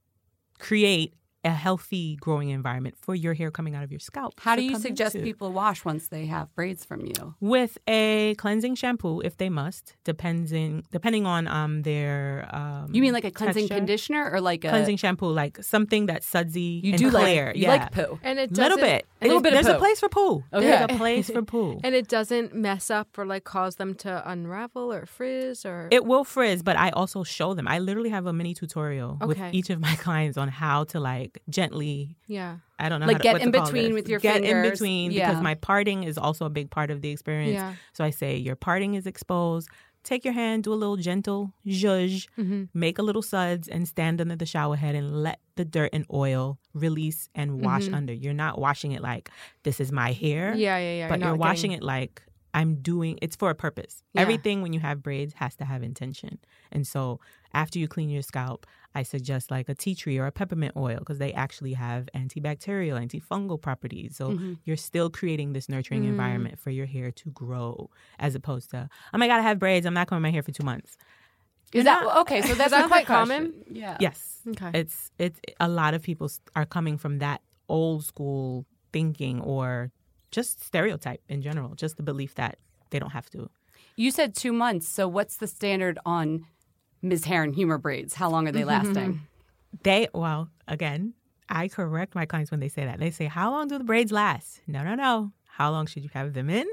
create a healthy growing environment for your hair coming out of your scalp. How do to you come suggest into. people wash once they have braids from you? With a cleansing shampoo, if they must, depending depending on um their um, You mean like a cleansing texture. conditioner or like a cleansing shampoo, like something that's sudsy You and do clear. like you yeah, like poo. And it little doesn't, bit. A little It- bit of There's poo. a place for poo. Okay. There's a place for poo. and it doesn't mess up or like cause them to unravel or frizz or. It will frizz, but I also show them. I literally have a mini tutorial with Okay. each of my clients on how to like gently. yeah. I don't know. Like how to, get what to in call between this. with your get fingers. in between Yeah. because my parting is also a big part of the experience. Yeah. So I say your parting is exposed. Take your hand, do a little gentle zhuzh, Mm-hmm. make a little suds, and stand under the shower head and let the dirt and oil release and wash Mhm. under. You're not washing it like this is my hair, Yeah, yeah, yeah. but you're, washing it like I'm doing. It's for a purpose. Yeah. Everything when you have braids has to have intention, and so after you clean your scalp, I suggest like a tea tree or a peppermint oil because they actually have antibacterial, antifungal properties. So Mhm. you're still creating this nurturing Mm. environment for your hair to grow as opposed to, oh my God, I have braids. I'm not combing my hair for two months. Is You're that not- okay? So that's that another quite question. common? Yeah. Yes. Okay. It's, it's, a lot of people s- are coming from that old school thinking or just stereotype in general, just the belief that they don't have to. You said two months. So what's the standard on Miz Hair and Humor braids? How long are they lasting? They, well, again, I correct my clients when they say that. They say, how long do the braids last? No, no, no. How long should you have them in?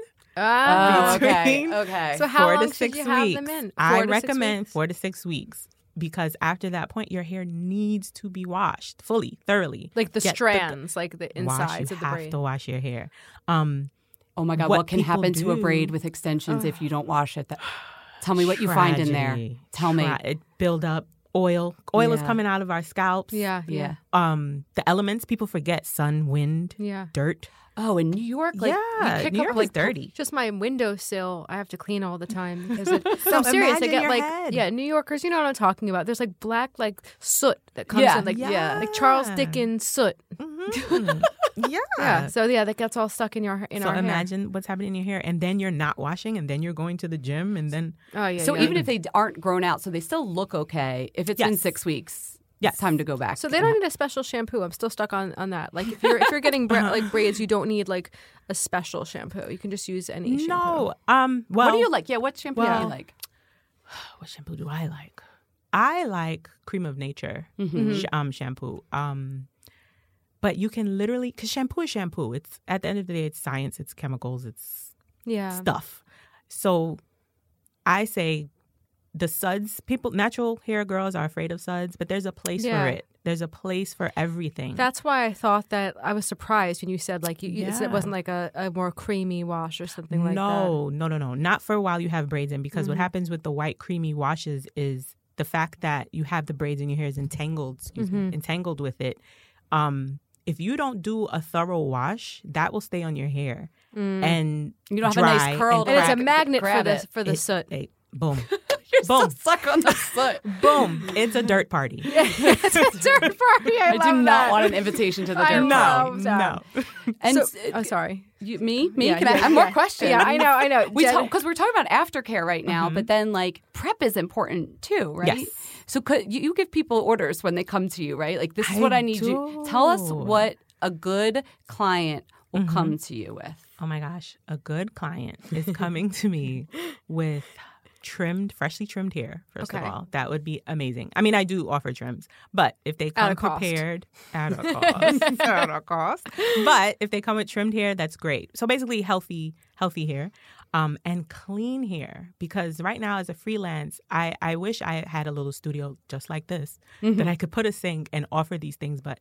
Ah. Oh, okay. Between Okay. So how four long to should six you have weeks. them in? I Four to six recommend weeks? four to six weeks because after that point, your hair needs to be washed fully, thoroughly. Like the Get strands, like the wash, insides you of the have braid. to wash your hair. Um, oh my God. what What, can people happen to a braid do- with extensions if you don't wash it? That, tell me what you find in there. tragedy. Tell me. Tra- It build up oil. Oil is Yeah. coming out of our scalps. Yeah, Yeah. yeah, Um, the elements people forget: sun, wind, yeah. dirt. Oh, in New York, like yeah, you pick New up York like is dirty. Just my windowsill, I have to clean all the time because it, So no, I'm serious. I imagine get your like head. yeah, New Yorkers. You know what I'm talking about? There's like black like soot that comes Yeah. in, like Yeah. like Charles Dickens soot. Mhm. yeah. Yeah. So yeah, that gets all stuck in your in so our hair. imagine what's happening in your hair, and then you're not washing, and then you're going to the gym, and then Oh yeah. So yeah. even if they aren't grown out, so they still look okay. If it's been Yes. six weeks, Yes. it's time to go back. So they don't need a special shampoo. I'm still stuck on, on that. Like if you're if you're getting bra- like braids, you don't need like a special shampoo. You can just use any shampoo. No. Um. Well, what do you like? Yeah, what shampoo well, do you like? What shampoo do I like? I like Cream of Nature Mm-hmm. sh- um, shampoo. Um, but you can literally, because shampoo is shampoo. It's at the end of the day, it's science, it's chemicals, it's Yeah. stuff. So I say the suds, people, natural hair girls are afraid of suds, but there's a place Yeah. for it. There's a place for everything. That's why I thought that I was surprised when you said like you, you- Yeah. it wasn't like a, a more creamy wash or something like that. no, no, no, no. Not for while you have braids in, because Mm-hmm. what happens with the white creamy washes is the fact that you have the braids in your hair is entangled, excuse Mm-hmm. me, entangled with it. Um, if you don't do a thorough wash, that will stay on your hair and You don't have a dry nice curl and to And it's a grab- magnet for grab the it. for the It- soot. it- boom, You're Boom. so stuck on the foot. boom. It's a dirt party. It's a dirt party. I, I do love not that. want an invitation to the I dirt No, party. love that. no. And So- s- oh, sorry. You, me? Me? Yeah, Can I yeah, have more yeah. questions? Yeah, I know, I know. We Jen- because we're talking about aftercare right now, but then like prep is important too, right? Yes. So could you, you give people orders when they come to you, right? Like this is I what I need you. do. Tell us what a good client will Mm-hmm. come to you with. Oh my gosh, a good client is coming to me with trimmed, freshly trimmed hair, first Okay. of all. That would be amazing. I mean, I do offer trims, but if they At come a cost. prepared, at a cost, at a cost. But if they come with trimmed hair, that's great. So basically healthy, healthy hair. Um, and clean hair, because right now as a freelance, I, I wish I had a little studio just like this, that I could put a sink and offer these things, but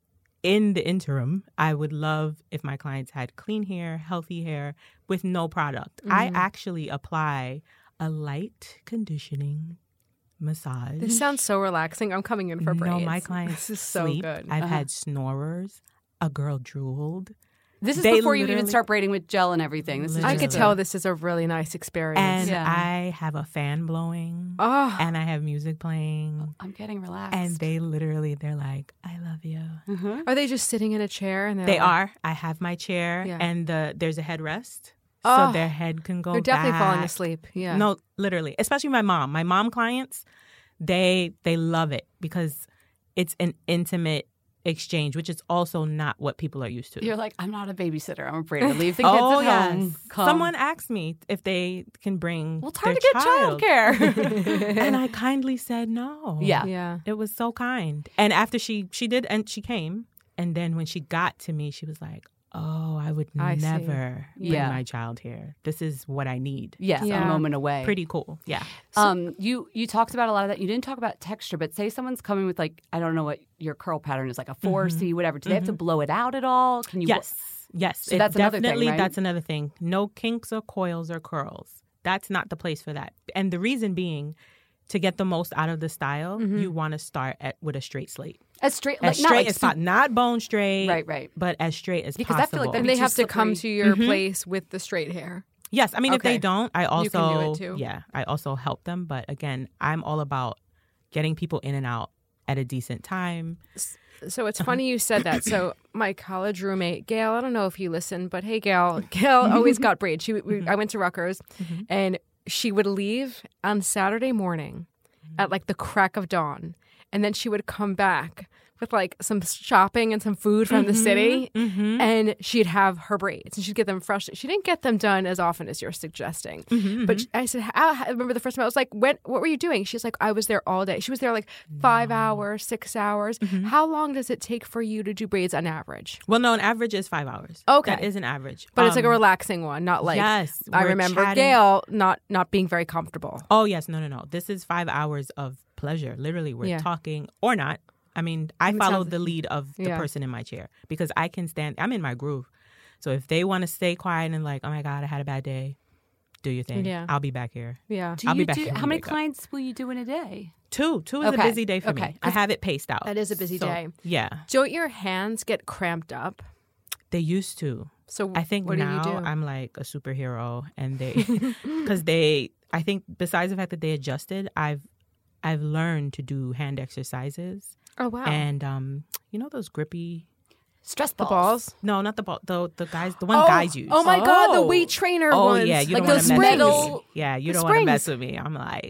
in the interim, I would love if my clients had clean hair, healthy hair with no product. I actually apply a light conditioning massage. This sounds so relaxing. I'm coming in for braids. No, my clients This is so sleep. good. I've Uh-huh. had snorers. A girl drooled. This is They before you even literally- start braiding with gel and everything. This is I just could a- tell this is a really nice experience. And Yeah. I have a fan blowing. oh, And I have music playing. I'm getting relaxed. And they literally, they're like, I love you. Mhm. are they just sitting in a chair? And they're They like- are. I have my chair Yeah. and the there's a headrest. Oh, so their head can go They're definitely falling back. asleep. Yeah. No, literally. Especially my mom. My mom clients, they they love it because it's an intimate exchange, which is also not what people are used to. You're like, I'm not a babysitter. I'm a braider. Leave the kids oh at yes. home. Come. Someone asked me if they can bring Well, it's hard their to get child. childcare. And I kindly said no. Yeah. Yeah. It was so kind. And after she she did and she came, and then when she got to me, she was like, "Oh, I would I see. never bring Yeah. my child here. This is what I need." Yes, Yeah. a moment away. Pretty cool. Yeah. Um, you you talked about a lot of that. You didn't talk about texture, but say someone's coming with like I don't know what your curl pattern is, like a four C, whatever. Do they have to blow it out at all? Can you? Yes. Yes. So It that's another thing, definitely right? that's another thing. No kinks or coils or curls. That's not the place for that. And the reason being, to get the most out of the style, you want to start at with a straight slate. As straight, As like, not straight like as sup- possible. Not bone straight. Right, right. But as straight as Because I feel possible. like that'd And be they too have to come slippery. to your Mhm. place with the straight hair. Yes, I mean if Okay. they don't, I also You can do it too. yeah, I also help them. But again, I'm all about getting people in and out at a decent time. So it's funny you said that. So my college roommate Gail, I don't know if you listen, but hey Gail, Gail always got braids. She, we, I went to Rutgers, and she would leave on Saturday morning at like the crack of dawn, and then she would come back with like some shopping and some food from the city, and she'd have her braids and she'd get them fresh. She didn't get them done as often as you're suggesting, but I said, I remember the first time I was like, "When? What were you doing?" She's like, "I was there all day." She was there like five hours, six hours. How long does it take for you to do braids on average? Well, no, an average is five hours. Okay. That is an average. But it's like a Um, relaxing one, not like yes, I we're remember chatting. Gail not not being very comfortable. Oh yes, no, no, no. This is five hours of pleasure. Literally, we're Yeah. talking or not. I mean, I It follow sounds- the lead of the Yeah. person in my chair because I can stand. I'm in my groove. So if they want to stay quiet and like, oh my God, I had a bad day, do your thing. Yeah. I'll be back here. Yeah, Do I'll you be back do, here when how you many wake up. clients will you do in a day? Two. Two is Okay. a busy day for Okay. me. I have it paced out. that is a busy So, day. Yeah, Don't your hands get cramped up? they used to. So I think what now do you do? I'm like a superhero, and they because they. I think besides the fact that they adjusted, I've I've learned to do hand exercises, oh wow, and um, you know those grippy. Stress the balls. balls. No, not the ball. The the guys. The one Oh, guys use. oh my God, the Oh. weight trainer Oh, ones. yeah, you like don't those want to mess springs. with me. Yeah, you The don't want to mess springs. with me. I'm like,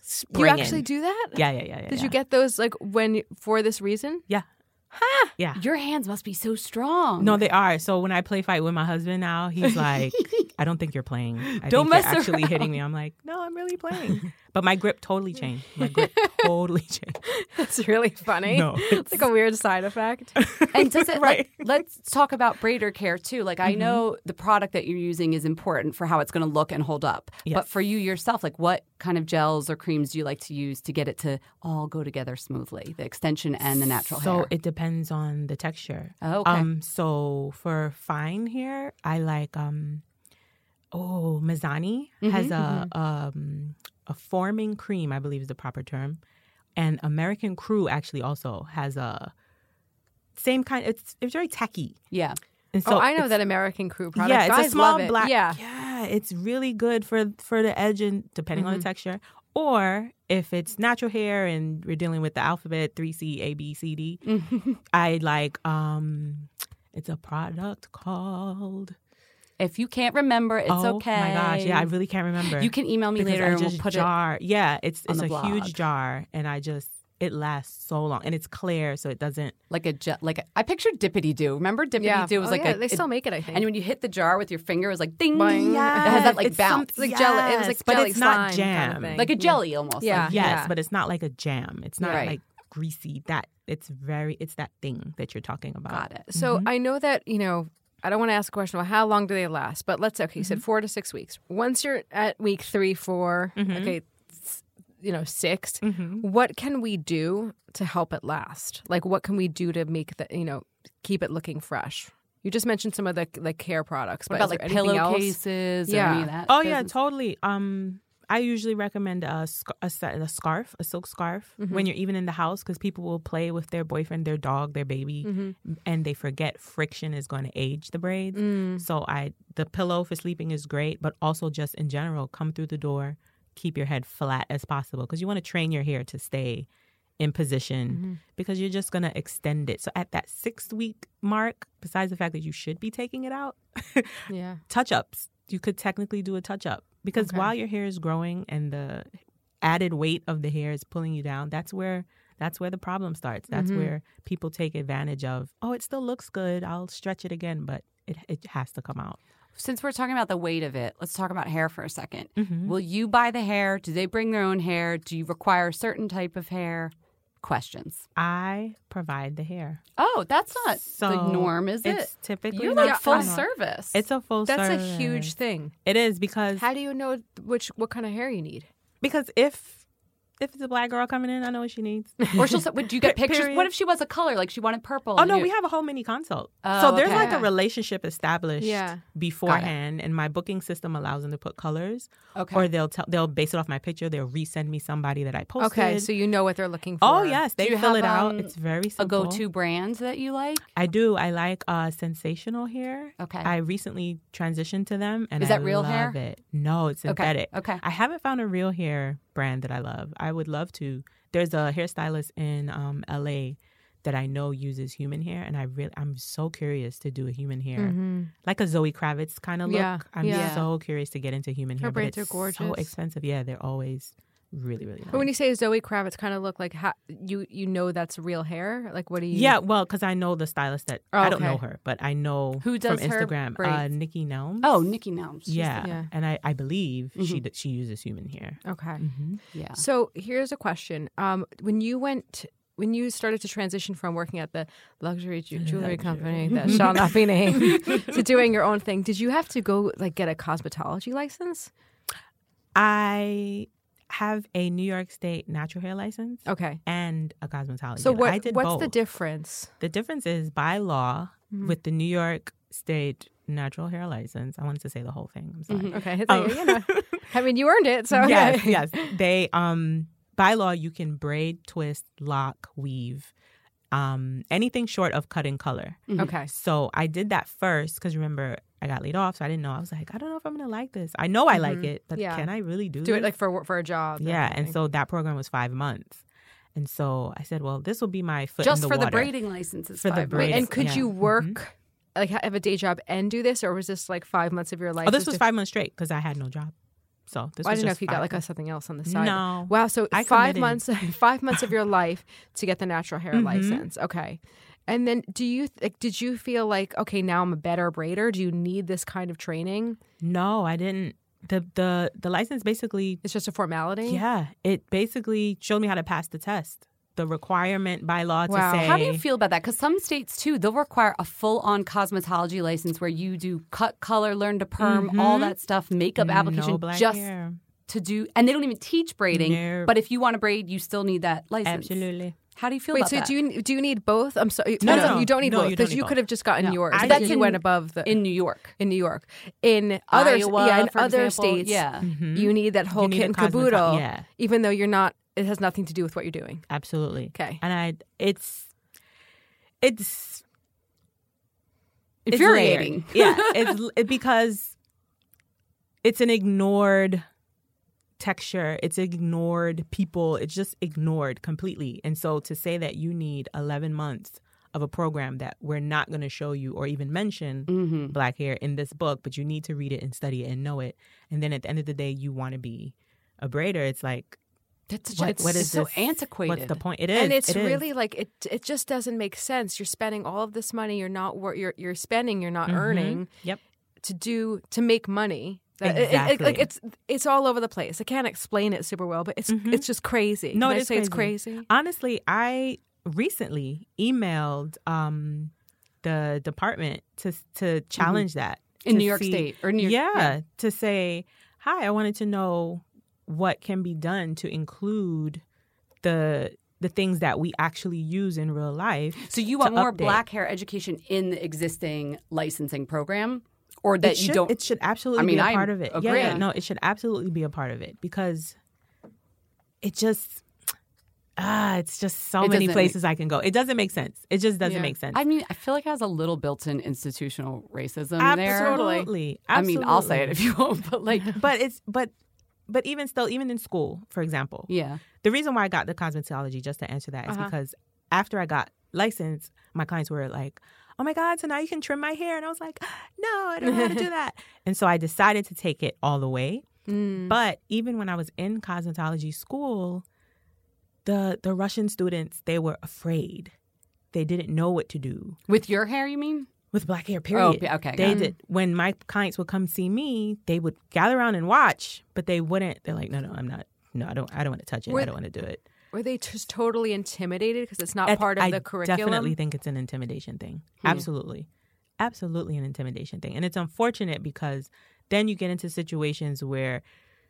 You actually do that? Yeah, yeah, yeah. yeah Did yeah. you get those like when for this reason? Yeah. Ha! Yeah. Your hands must be so strong. No, they are. So when I play fight with my husband now, he's like, I don't think you're playing. I Don't think mess you're actually around. hitting me. I'm like, no, I'm really playing. But my grip totally changed. My grip totally changed. That's really funny. No, It's like a weird side effect. And does it, Right. like, let's talk about braider care too. Like, I Mm-hmm. know the product that you're using is important for how it's going to look and hold up. Yes. But for you yourself, like, what kind of gels or creams do you like to use to get it to all go together smoothly, the extension and the natural so hair? it depends on the texture. Oh, okay. Um, so for fine hair, I like um, oh, Mizani has a um a forming cream, I believe is the proper term, and American Crew actually also has a same kind. It's it's very tacky. yeah. And oh, I know it's- that American Crew product. Yeah, it's Guys a small love it. black. Yeah. yeah, it's really good for for the edge and depending on the texture. Or if it's natural hair and we're dealing with the alphabet three C A B C D, I like um, it's a product called. If you can't remember, it's oh okay. my gosh, yeah, I really can't remember. You can email me because later I and we'll just put jar. Yeah, it's on it's the a blog. huge jar, and I just it lasts so long, and it's clear, so it doesn't. it like a gel. Like a, I pictured Dippity Doo. Remember Dippity Yeah. Doo was Oh, like yeah, a. they it- still make it, I think. And when you hit the jar with your finger, it was like ding. Boing. It has that like it's bounce, some- like jelly- it was like yes, but jelly it's not slime jam. kind of thing. like a jelly almost. Yeah. Like, Yes, but it's not like a jam. It's not Right. like greasy. That it's very. It's that thing that you're talking about. got it. So I know that, you know, I don't want to ask a question about how long do they last, but let's say, okay, you said four to six weeks. Once you're at week three, four, okay, s- you know, six, what can we do to help it last? Like, what can we do to make the, you know, keep it looking fresh? You just mentioned some of the like care products, What but about is like there anything else? pillowcases or Yeah. any of that? Oh yeah, business? totally. Um, I usually recommend a, sc- a, sa- a scarf, a silk scarf, when you're even in the house, because people will play with their boyfriend, their dog, their baby, and they forget friction is going to age the braids. So I, the pillow for sleeping is great, but also just in general, come through the door, keep your head flat as possible, because you want to train your hair to stay in position, because you're just going to extend it. So at that six week mark, besides the fact that you should be taking it out, Yeah. touch ups. You could technically do a touch up, because Okay. while your hair is growing and the added weight of the hair is pulling you down, that's where that's where the problem starts. That's where people take advantage of, oh, it still looks good, I'll stretch it again, but it it has to come out. Since we're talking about the weight of it, let's talk about hair for a second. Mm-hmm. Will you buy the hair? Do they bring their own hair? Do you require a certain type of hair? Questions. I provide the hair. Oh, that's not So the norm, is it's it? typically You're not like full the norm. service. It's a full That's service. a huge thing. It is, because How do you know which what kind of hair you need? because if if it's a black girl coming in, I know what she needs. Or she'll say, would you get Pe- pictures? period. What if she was a color? Like she wanted purple. Oh and no, you- we have a whole mini consult. Oh, so there's okay. like Yeah. a relationship established Yeah. beforehand, and my booking system allows them to put colors. Okay. Or they'll tell they'll base it off my picture. They'll resend me somebody that I posted. Okay, so you know what they're looking for. oh yes, they Do you fill have, it out. um, It's very a simple. go-to brand that you like? I do. I like uh, Sensational Hair. Okay. I recently transitioned to them, and Is that I real love hair? it. No, it's synthetic. Okay. I haven't found a real hair brand that I love. I would love to. There's a hairstylist in um, L A that I know uses human hair, and I really, I'm so curious to do a human hair, like a Zoe Kravitz kind of look. Yeah, I'm yeah. so curious to get into human hair. braids but are it's gorgeous. So expensive. Yeah, they're always really, really nice. But when you say Zoe Kravitz kind of look like how, you you know that's real hair? Like what do you yeah, well, because I know the stylist that Oh, I don't know okay. her, but I know Who does from her Instagram. Uh, braids? Nikki Nelms. Oh, Nikki Nelms. She's yeah. the- yeah. and I, I believe she d- she uses human hair. Okay. yeah. So here's a question. Um, when you went, when you started to transition from working at the luxury ju- jewelry company that shall not be named to doing your own thing, did you have to go like get a cosmetology license? I have a New York State natural hair license Okay. and a cosmetology. So what? I did what's both. the difference? The difference is by law Mm-hmm. with the New York State natural hair license. I wanted to say the whole thing. I'm sorry. Okay. It's Um, like, you know, I mean, you earned it. So yes, okay. yes. They um by law you can braid, twist, lock, weave, um anything short of cut and color. Okay. So I did that first because remember I got laid off, so I didn't know. I was like, I don't know if I'm gonna like this. I know I like it, but Yeah. can I really do Do this? it like for for a job. yeah. kind of And thing. so that program was five months, and so I said, well, this will be my foot Just in the for the water. braiding licenses. For the five braiding. Wait, months. and could yeah. you Mhm. work like have a day job and do this, or was this like five months of your life? Oh, this was was to- five months straight because I had no job. So this well, I was didn't know just if you got five like a, months. something else on the side. No. Wow. So I five committed. months, five months of your life to get the natural hair Mhm. license. Okay. And then do you, like, did you feel like, okay, now I'm a better braider? Do you need this kind of training? No, I didn't. The, the, the license basically, It's just a formality? yeah, it basically showed me how to pass the test. The requirement by law to Wow. say. How do you feel about that? Because some states, too, they'll require a full-on cosmetology license where you do cut, color, learn to perm, Mhm. all that stuff, makeup application No black just hair. to do. And they don't even teach braiding. No. But if you want to braid, you still need that license. Absolutely. How do you feel Wait, about so that? do you do you need both? I'm sorry. No, no, no, you don't need no, both you don't because need you both. could have just gotten No. yours. I That's did you in- went above the in New York. in New York. In other Iowa, yeah, in for other example, states, yeah. Mhm. you need that whole You need kit a and cosmeto- caboodle. yeah. Even though you're not, it has nothing to do with what you're doing. Absolutely. Okay. And I, it's, it's, it's Infuriating. layered. Yeah, it's it, because it's an ignored texture. It's ignored people. It's just ignored completely. And so to say that you need eleven months of a program that we're not going to show you or even mention Mm-hmm. black hair in this book, but you need to read it and study it and know it. And then at the end of the day, you want to be a braider. It's like, That's such what, a, it's what is so this? antiquated. What's the point? It is. And it's it is. really like it. It just doesn't make sense. You're spending all of this money. You're not. wor- You're you're spending. You're not Mhm. earning Yep. to do to make money. That- it- it- Exactly. like it's it's all over the place. I can't explain it super well, but it's Mhm. it's just crazy. No, Can it I is say it's crazy. Honestly, I recently emailed um, the department to to challenge that in to New York see- State or New York. yeah, to say, hi, I wanted to know what can be done to include the the things that we actually use in real life. So you want to more update. black hair education in the existing licensing program, or that it you should, don't? It should absolutely I mean, be a I part of it. Yeah, agree. yeah, no, it should absolutely be a part of it because it just ah, it's just so It many doesn't- places I can go. It doesn't make sense. It just doesn't Yeah. make sense. I mean, I feel like it has a little built-in institutional racism there. Absolutely. I mean, I'll say it Absolutely. if you won't, but like, But it's but but even still, even in school, for example, yeah. the reason why I got the cosmetology, just to answer that, is Uh-huh. because after I got licensed, my clients were like, "Oh my God, so now you can trim my hair," and I was like, "No, I don't know how to do that." And so I decided to take it all the way. Mm. But even when I was in cosmetology school, the the Russian students, they were afraid. They didn't know what to do With your hair, you mean? with black hair, period. Oh, okay, They got it. did. When my clients would come see me, they would gather around and watch, but they wouldn't. They're like, no, no, I'm not. No, I don't. I don't want to touch it. Were- I don't want to do it. Were they just totally intimidated because it's not I- part of I the curriculum? definitely think it's an intimidation thing. Absolutely. Absolutely an intimidation thing. And it's unfortunate because then you get into situations where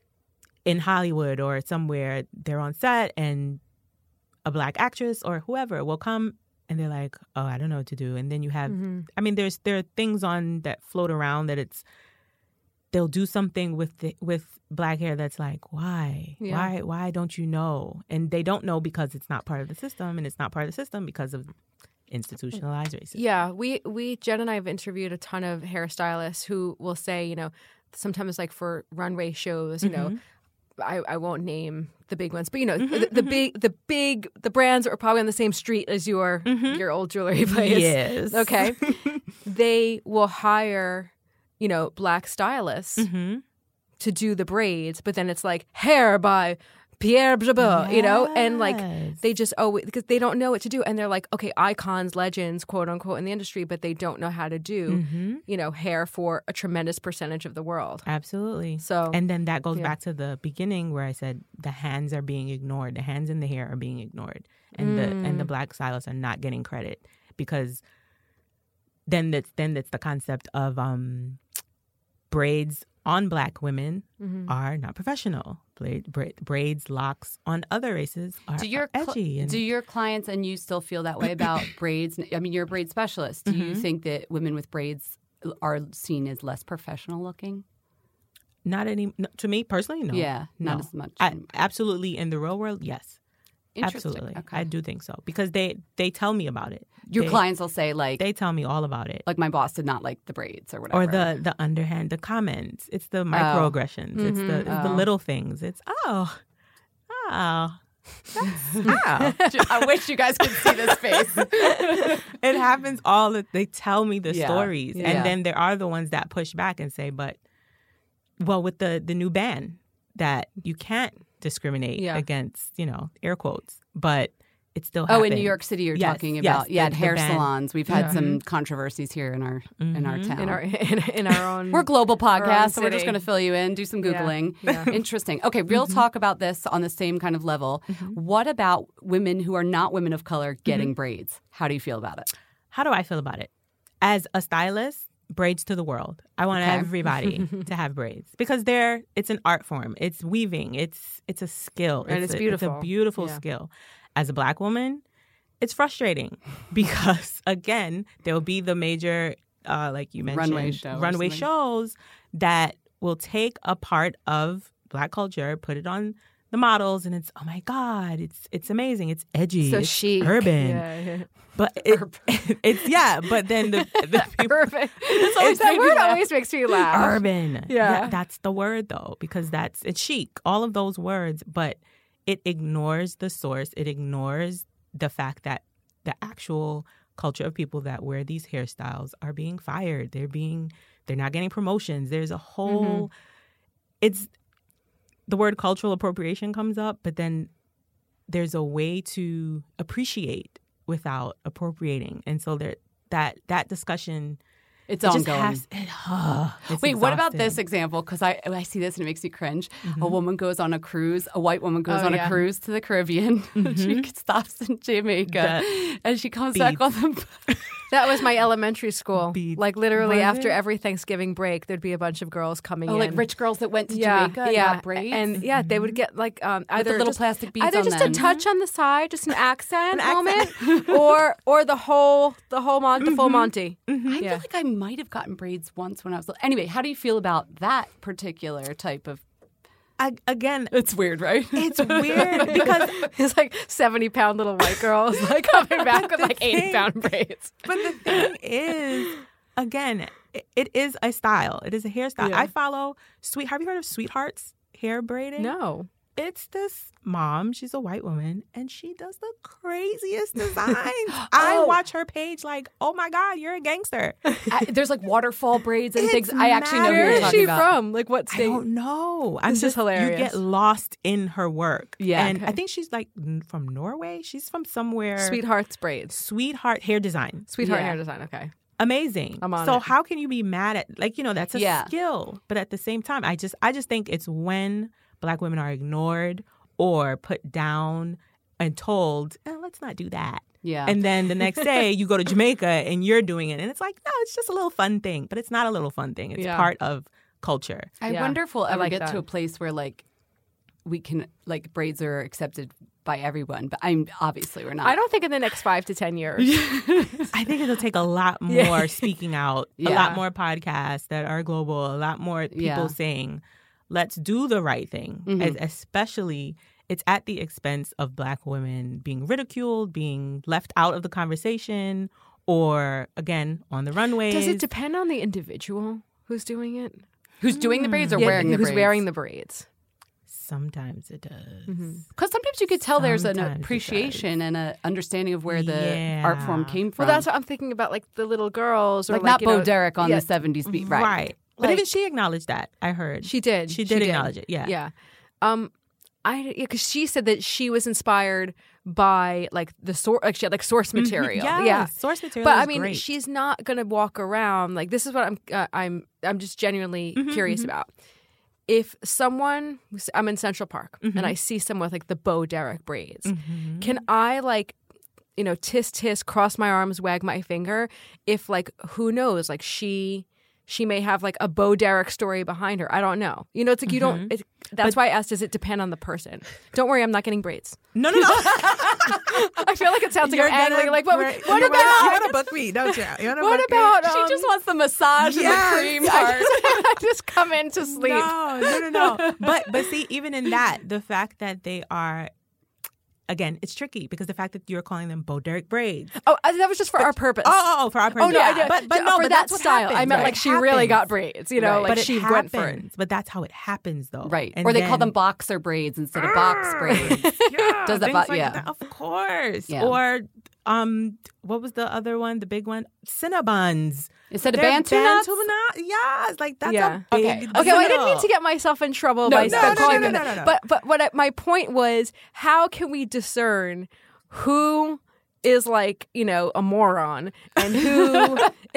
in Hollywood or somewhere they're on set and a black actress or whoever will come and they're like, oh, I don't know what to do. And then you have, Mhm. I mean, there's there are things on that float around that it's, they'll do something with the, with black hair that's like, why? Yeah. Why why don't you know? And they don't know because it's not part of the system, and it's not part of the system because of institutionalized racism. Yeah, we we Jen and I have interviewed a ton of hairstylists who will say, you know, sometimes like for runway shows, you know, I, I won't name the big ones, but you know, the, the big the big the brands that are probably on the same street as your your old jewelry place. Yes. Okay. They will hire, you know, black stylists Mm-hmm. to do the braids, but then it's like hair by Pierre Jabot, you know, and like Yes. they just oh because they don't know what to do, and they're like, okay, icons, legends, quote unquote, in the industry, but they don't know how to do, Mm-hmm. you know, hair for a tremendous percentage of the world. Absolutely. So And then that goes yeah. back to the beginning where I said the hands are being ignored. The hands in the hair are being ignored, and the Mm. and the black stylists are not getting credit because then that's then that's the concept of um, braids on black women Mhm. are not professional. Braid, bra- braids, locks on other races are, Do your are cl- edgy. And do your clients and you still feel that way about braids? I mean, you're a braid specialist. Do you Mhm. think that women with braids are seen as less professional looking? not any no, to me personally, no. Yeah, not no. as much. I, absolutely, in the real world, yes. Interesting. Absolutely. Okay. I do think so because they they tell me about it. Your They- clients will say like, They tell me all about it. like my boss did not like the braids or whatever. Or the the underhand, the comments. It's the microaggressions. It's the it's the Oh. little things. It's oh, oh, that's, oh. I wish you guys could see this face. It happens all. The, they tell me the Yeah. stories, Yeah. and then there are the ones that push back and say, "But well, with the the new ban, that you can't discriminate Yeah. against, you know, air quotes, but it still Oh, happens. in New York City, you're Yes, talking yes, about yeah, the- hair the ban. salons. We've had Yeah. some controversies here in our in our Mhm. town. in our in, in our own. We're a global our own podcast, so we're just city. going to fill you in, do some Yeah, Googling. yeah. Interesting. Okay, real talk about this on the same kind of level. What about women who are not women of color getting braids? How do you feel about it? How do I feel about it? As a stylist, braids to the world. I want Okay. everybody to have braids because they're it's an art form. It's weaving. It's it's a skill. And it's a, beautiful. It's a beautiful Yeah. skill. As a Black woman, it's frustrating because again, there will be the major, uh, like you mentioned, Runway show or runway something. shows that will take a part of Black culture, put it on the models, and it's oh my god, it's it's amazing. It's edgy. so it's chic, urban. Yeah, yeah. But it, it's yeah, but then the, the people, Urban. always that made me word laugh. always makes me laugh. urban. Yeah. That- that's the word though, because that's it's chic. All of those words, but it ignores the source. It ignores the fact that the actual culture of people that wear these hairstyles are being fired. They're being they're not getting promotions. There's a whole it's the word cultural appropriation comes up, but then there's a way to appreciate without appropriating. And so there that that discussion It's it just ongoing. has it, uh, it's Wait, what about this exhausting. example? Because I I see this and it makes me cringe. A woman goes on a cruise. A white woman goes Oh, on yeah. a cruise to the Caribbean. She stops in Jamaica, and she comes back on the. That was my elementary school. Beads. Like literally Was after it? every Thanksgiving break, there'd be a bunch of girls coming Oh, in. like rich girls that went to yeah, Jamaica and yeah, got braids. and yeah, they would get like um, either little just, plastic beads either on just them. a touch on the side, just an accent An moment, or or the whole the whole mon- the full Monty. I Yeah. feel like I might have gotten braids once when I was little. Anyway, how do you feel about that particular type of? I, again, It's weird, right? it's weird because It's like seventy pound little white girls like coming back with the like eighty thing- pound braids. but the thing is, again, it, it is a style. It is a hairstyle. Yeah. I follow Sweet. Have you heard of Sweetheart's hair braiding? No. It's this mom. She's a white woman, and she does the craziest designs. I Oh. watch her page like, oh my god, you're a gangster. I, there's like waterfall braids and It's things. I actually know who mad. you're Where is talking she about. from? Like what I state? don't know. I'm This is just hilarious. You get lost in her work. Yeah. and Okay. I think she's like n- from Norway. She's from somewhere. Sweetheart's braids. Sweetheart hair design. Sweetheart Yeah. hair design. Okay. Amazing. I'm on so it. how can you be mad at like you know that's a Yeah. skill, but at the same time, I just I just think it's when Black women are ignored or put down and told, eh, let's not do that. Yeah. And then the next day you go to Jamaica and you're doing it, and it's like no, it's just a little fun thing, but it's not a little fun thing. It's Yeah. part of culture. I Yeah, wonder if we'll I ever like get that. to a place where like we can like braids are accepted by everyone, but I'm obviously we're not. I don't think in the next five to ten years. I think it'll take a lot more Yeah. speaking out, a Yeah. lot more podcasts that are global, a lot more people Yeah. saying, let's do the right thing. Mhm. As, especially, it's at the expense of Black women being ridiculed, being left out of the conversation, or again, on the runways. Does it depend on the individual who's doing it? Who's doing the braids or Yeah, wearing the who's braids? wearing the braids? Sometimes it does. Because sometimes you could tell there's an Sometimes it appreciation and an understanding of where the Yeah. art form came from. Well, that's what I'm thinking about, like the little girls, or like, like, not you Bo know, Derek on yeah, the seventies beat, right? Right. But Like- even she acknowledged that, I heard. She did. She did acknowledge it, yeah. Yeah. Um, I yeah, because she said that she was inspired by like the source, like she had like source material. Yes, Yeah. source material But is I mean, great. she's not gonna walk around like this. Is what I'm. Uh, I'm. I'm just genuinely Mm-hmm, curious about. If someone, I'm in Central Park Mm-hmm. and I see someone with like the Bo Derek braids, can I like, you know, tisk tisk, cross my arms, wag my finger? If like, who knows? Like she, she may have like a Bo Derek story behind her. I don't know. You know, it's like you don't. It, that's why I asked. Does it depend on the person? Don't worry, I'm not getting braids. No, no, no. I feel like it sounds like You're I'm angling. gonna- Like what? right, What you about? wanna- you want to book me, don't you? you wanna What book me? about? Um, She just wants the massage Yes. and the cream part. I just come in to sleep. No, no, no, no. but but see, even in that, the fact that they are, again, it's tricky because the fact that you're calling them Bo Derek braids. Oh, I- that was just for our purpose. Oh, oh, oh, for our Oh purpose. no, I yeah. did. But but no, for but that that's what style. happens, I meant right? like It she really got happens. braids. You know, Right. like But it she happens. went for it. But that's how it happens, though. Right. And Or they call then- them boxer braids instead of box braids. Yeah, Does that things bo- like yeah. that. Of course. Yeah. Or Um, what was the other one? The big one? Cinnabons. Instead of They're Bantu nuts? Bantu nuts. Yes, like that's Yeah. a big Okay. deal. Okay, well, I didn't mean to get myself in trouble No, by no, by no, calling no, them no, that. no, no. But but what I, my point was, how can we discern who is like, you know, a moron and who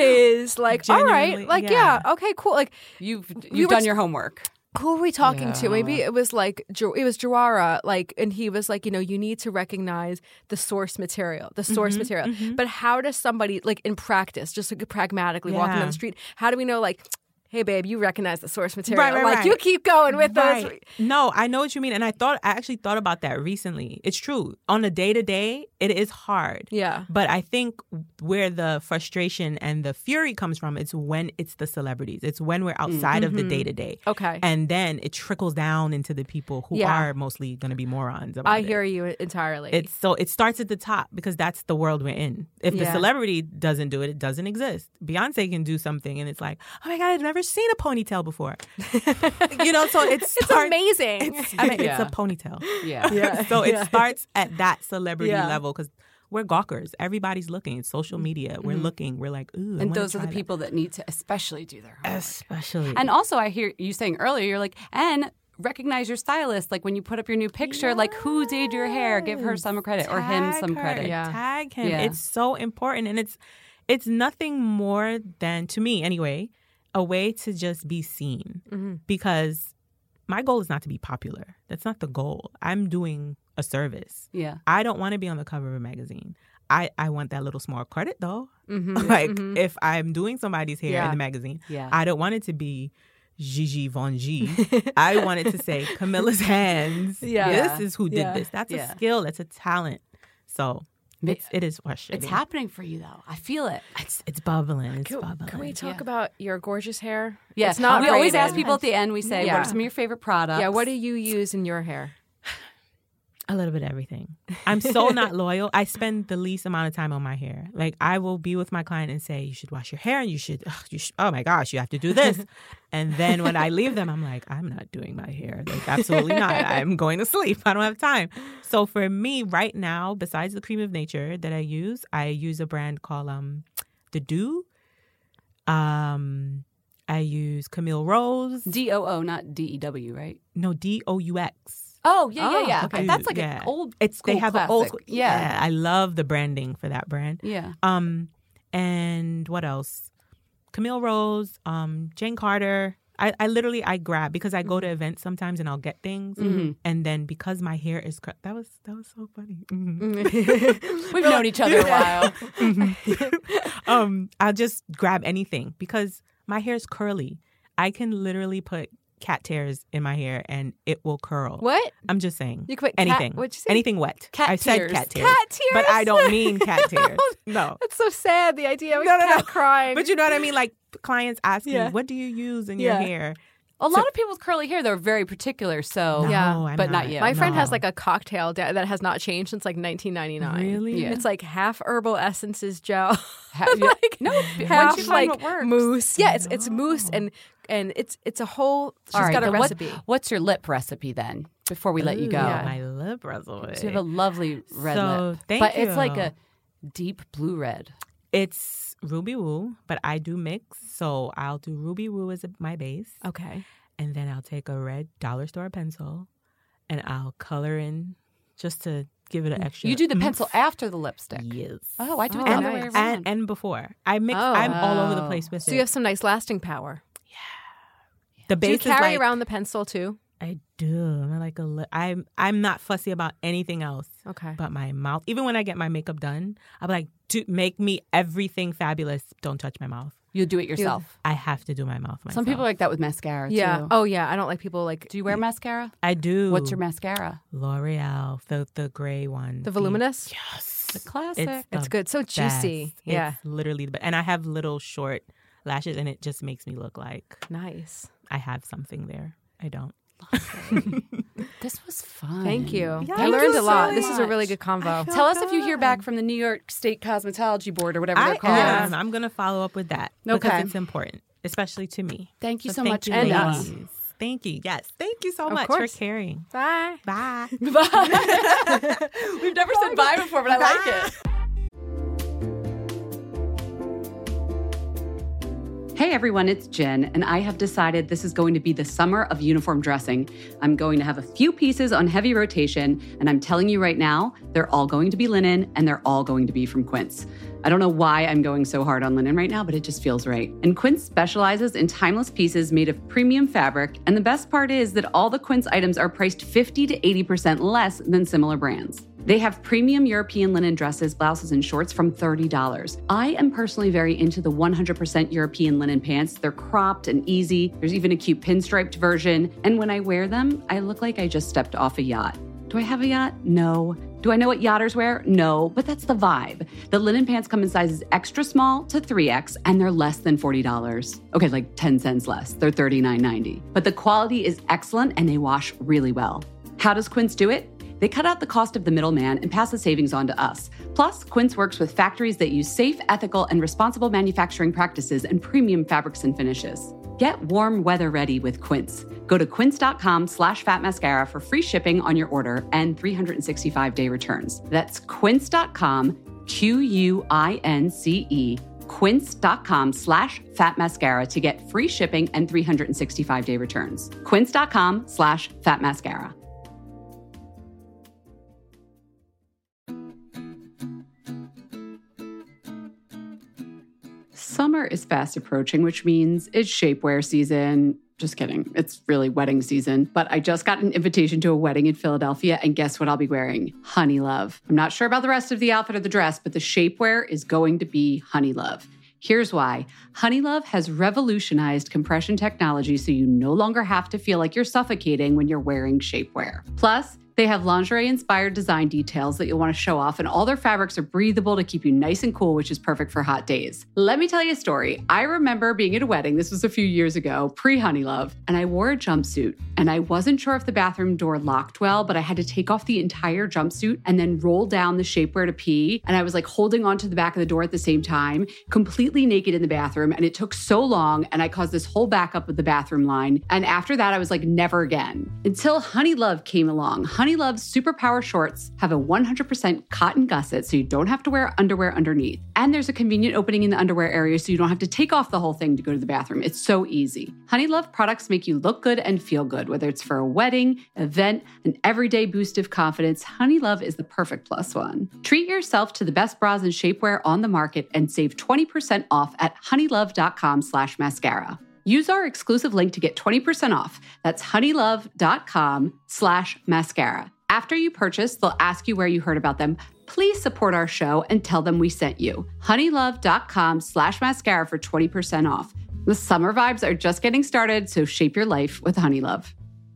is like, all right, Genuinely, like yeah. yeah. okay, cool. Like You've We you've were done t- your homework. who are we talking to? Yeah. Maybe it was like Ju- it was Jawara, like, and he was like, you know, you need to recognize the source material, the source material. But how does somebody, like, in practice, just like pragmatically walking Yeah. down the street, how do we know, like, hey, babe, you recognize the source material? Right, right, like, right. you keep going with those. Right. No, I know what you mean. And I thought, I actually thought about that recently. It's true. On a day to day, it is hard. Yeah. But I think where the frustration and the fury comes from, it's when it's the celebrities. It's when we're outside of the day to day. Okay. And then it trickles down into the people who Yeah. are mostly going to be morons about I it. hear you entirely. It's so it starts at the top because that's the world we're in. If the Yeah. celebrity doesn't do it, it doesn't exist. Beyonce can do something and it's like, oh my God, I've never seen a ponytail before. You know, so it's it's amazing. It's, I mean, Yeah. it's a ponytail. Yeah. Yeah. So it Yeah. starts at that celebrity Yeah. level because we're gawkers. Everybody's looking. It's social media. We're looking. We're like, ooh. I And wanna those are try the that. people that need to especially do their homework. Especially. And also, I hear you saying earlier, you're like, and recognize your stylist. Like when you put up your new picture, like who did your hair? Give her some credit or him Tag some her. credit. Yeah. Tag him. Yeah. It's so important. And it's it's nothing more than, to me anyway, a way to just be seen. Mm-hmm. Because my goal is not to be popular. That's not the goal. I'm doing a service. Yeah. I don't want to be on the cover of a magazine. I, I want that little small credit though. Mhm, Like mhm. if I'm doing somebody's hair Yeah. in the magazine, Yeah. I don't want it to be Gigi Von G. I want it to say Camilla's hands. Yeah. This is who did Yeah. this. That's Yeah. a skill. That's a talent. So it's, it is frustrating. It's happening for you, though. I feel it. It's, it's bubbling. It's Can, bubbling. can we talk Yeah. about your gorgeous hair? Yeah. It's not we always braided. ask people at the end, we say, Yeah. what are some of your favorite products? Yeah, what do you use in your hair? A little bit of everything. I'm so not loyal. I spend the least amount of time on my hair. Like I will be with my client and say, you should wash your hair and you should, ugh, you should oh my gosh, you have to do this. And then when I leave them, I'm like, I'm not doing my hair. Like absolutely not. I'm going to sleep. I don't have time. So for me right now, besides the cream of nature that I use, I use a brand called um, The Dew. Um, I use Camille Rose. D O O, not D E W, right? No, D O U X. Oh, yeah, Oh, yeah, yeah. okay. That's like Yeah. an old It's school they have classic. an old school, Yeah. yeah. I love the branding for that brand. Yeah. Um, and what else? Camille Rose, um, Jane Carter. I, I literally I grab because I go to events sometimes and I'll get things, Mhm. and then because my hair is cr- that was that was so funny. Mhm. We've known each other a while. um, I'll just grab anything because my hair is curly. I can literally put cat tears in my hair and it will curl. What? I'm just saying. You could put cat- anything. what'd you say? Anything wet. Cat I said tears. cat tears. Cat tears? But I don't mean cat tears. No. That's so sad, the idea of a No, no, cat no. crying. But you know what I mean? Like clients ask Yeah. me, what do you use in Yeah. your hair? A lot of people with curly hair, they're very particular. So, No, Yeah. I'm but not yet. My friend No. has like a cocktail da- that has not changed since like nineteen ninety-nine. Really? Yeah. It's like half herbal essences gel, Ha- yeah. like no, once half you find like what works. mousse. Yeah, it's it's mousse and and it's it's a whole. She's All right, got a then what- recipe. what's your lip recipe then? Before we let you go, Ooh, Yeah. My lip recipe. so you have a lovely red So, lip, thank but it's like you. a deep blue red. It's Ruby Woo, but I do mix. So I'll do Ruby Woo as a, my base. Okay. And then I'll take a red dollar store pencil and I'll color in just to give it an extra. You do the oomph. pencil after the lipstick. Yes. Oh, I do it Oh, the and, other way nice. around. and, and before. I mix, Oh. I'm all over the Oh. place with So it. you have some nice lasting power. the Do you base carry is like, around the pencil too? I do. I'm like a li- I'm I'm not fussy about anything else Okay. but my mouth. Even when I get my makeup done, I'm like, do make me everything fabulous. Don't touch my mouth. You do it yourself. I have to do my mouth myself. Some people are like that with mascara Yeah. too. Oh yeah. I don't like people like. Do you wear mascara? I do. What's your mascara? L'Oreal, the the gray one. The voluminous? Yes. The classic. It's, It's the good. So juicy. best. Yeah. It's literally the best. And I have little short lashes and it just makes me look like Nice. I have something there. I don't. This was fun. Thank you. Yeah, I thank learned you a lot. so This is a really much. good convo. Tell us if you hear back from the New York State Cosmetology Board or whatever I they're called. am. I'm going to follow up with that Okay. because it's important, especially to me. Thank you so, thank much. you, And Leila. us. ladies. Thank you. Yes. Thank you so Of much course. for caring. Bye. Bye. We've never said bye before, but I like it. Hey everyone, it's Jen, and I have decided this is going to be the summer of uniform dressing. I'm going to have a few pieces on heavy rotation, and I'm telling you right now, they're all going to be linen, and they're all going to be from Quince. I don't know why I'm going so hard on linen right now, but it just feels right. And Quince specializes in timeless pieces made of premium fabric, and the best part is that all the Quince items are priced fifty to eighty percent less than similar brands. They have premium European linen dresses, blouses, and shorts from thirty dollars. I am personally very into the one hundred percent European linen pants. They're cropped and easy. There's even a cute pinstriped version. And when I wear them, I look like I just stepped off a yacht. Do I have a yacht? No. Do I know what yachters wear? No, but that's the vibe. The linen pants come in sizes extra small to three X, and they're less than forty dollars. Okay, like ten cents less. They're thirty-nine ninety. But the quality is excellent, and they wash really well. How does Quince do it? They cut out the cost of the middleman and pass the savings on to us. Plus, Quince works with factories that use safe, ethical, and responsible manufacturing practices and premium fabrics and finishes. Get warm weather ready with Quince. Go to quince.com slash fat mascara for free shipping on your order and three hundred sixty-five day returns. That's quince.com, Q U I N C E, quince.com slash fat mascara to get free shipping and three hundred sixty-five day returns. Quince.com slash fat mascara. Summer is fast approaching, which means it's shapewear season. Just kidding. It's really wedding season. But I just got an invitation to a wedding in Philadelphia, and guess what I'll be wearing? Honey Love. I'm not sure about the rest of the outfit or the dress, but the shapewear is going to be Honey Love. Here's why. Honey Love has revolutionized compression technology so you no longer have to feel like you're suffocating when you're wearing shapewear. Plus, they have lingerie-inspired design details that you'll want to show off, and all their fabrics are breathable to keep you nice and cool, which is perfect for hot days. Let me tell you a story. I remember being at a wedding, this was a few years ago, pre-Honey Love, and I wore a jumpsuit, and I wasn't sure if the bathroom door locked well, but I had to take off the entire jumpsuit and then roll down the shapewear to pee, and I was like holding onto the back of the door at the same time, completely naked in the bathroom, and it took so long, and I caused this whole backup of the bathroom line, and after that, I was like, never again. Until Honey Love came along. Honey Love's Superpower shorts have a one hundred percent cotton gusset, so you don't have to wear underwear underneath. And there's a convenient opening in the underwear area, so you don't have to take off the whole thing to go to the bathroom. It's so easy. Honey Love products make you look good and feel good, whether it's for a wedding, event, an everyday boost of confidence. Honey Love is the perfect plus one. Treat yourself to the best bras and shapewear on the market and save twenty percent off at honeylove.com slash mascara. Use our exclusive link to get twenty percent off. That's honeylove.com slash mascara. After you purchase, they'll ask you where you heard about them. Please support our show and tell them we sent you. honeylove.com slash mascara for twenty percent off. The summer vibes are just getting started, so shape your life with Honey Love.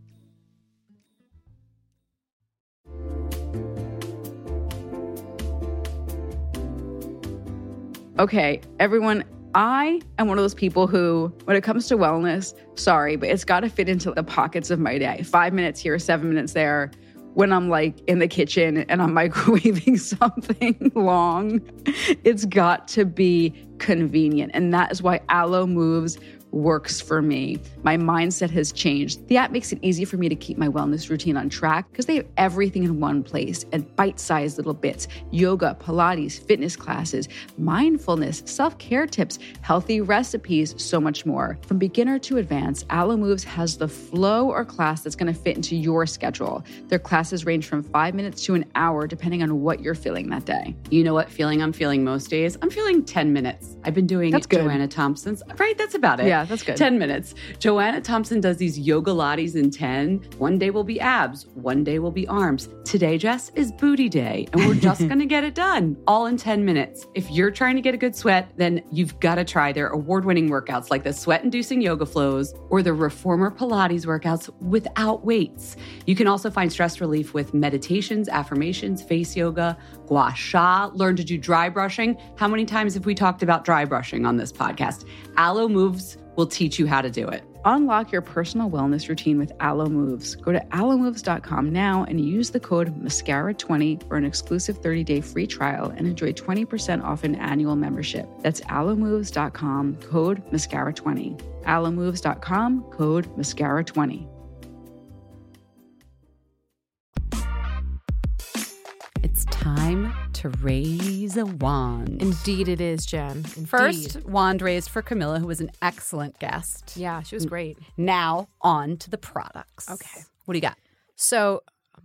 Okay, everyone, I am one of those people who, when it comes to wellness, sorry, but it's got to fit into the pockets of my day. Five minutes here, seven minutes there. When I'm like in the kitchen and I'm microwaving something long, it's got to be convenient. And that is why Alo Moves works for me. My mindset has changed. The app makes it easy for me to keep my wellness routine on track because they have everything in one place and bite-sized little bits: yoga, Pilates, fitness classes, mindfulness, self-care tips, healthy recipes, so much more. From beginner to advanced, Alo Moves has the flow or class that's going to fit into your schedule. Their classes range from five minutes to an hour, depending on what you're feeling that day. You know what feeling I'm feeling most days? I'm feeling ten minutes. I've been doing That's good. Joanna Thompson's. Right, that's about it. Yeah, that's good. ten minutes. Joanna Thompson does these yoga lattes in ten. One day will be abs. One day will be arms. Today, Jess, is booty day. And we're just going to get it done all in ten minutes. If you're trying to get a good sweat, then you've got to try their award-winning workouts like the sweat-inducing yoga flows or the reformer Pilates workouts without weights. You can also find stress relief with meditations, affirmations, face yoga, gua sha, learn to do dry brushing. How many times have we talked about dry brushing on this podcast? Alo Moves will teach you how to do it. Unlock your personal wellness routine with Alo Moves. Go to alo moves dot com now and use the code mascara twenty for an exclusive thirty day free trial and enjoy twenty percent off an annual membership. That's alo moves dot com, code mascara twenty. alo moves dot com, code mascara twenty. It's time to raise a wand. Indeed it is, Jen. Indeed. First, wand raised for Camilla, who was an excellent guest. Yeah, she was great. Now, on to the products. Okay. What do you got? So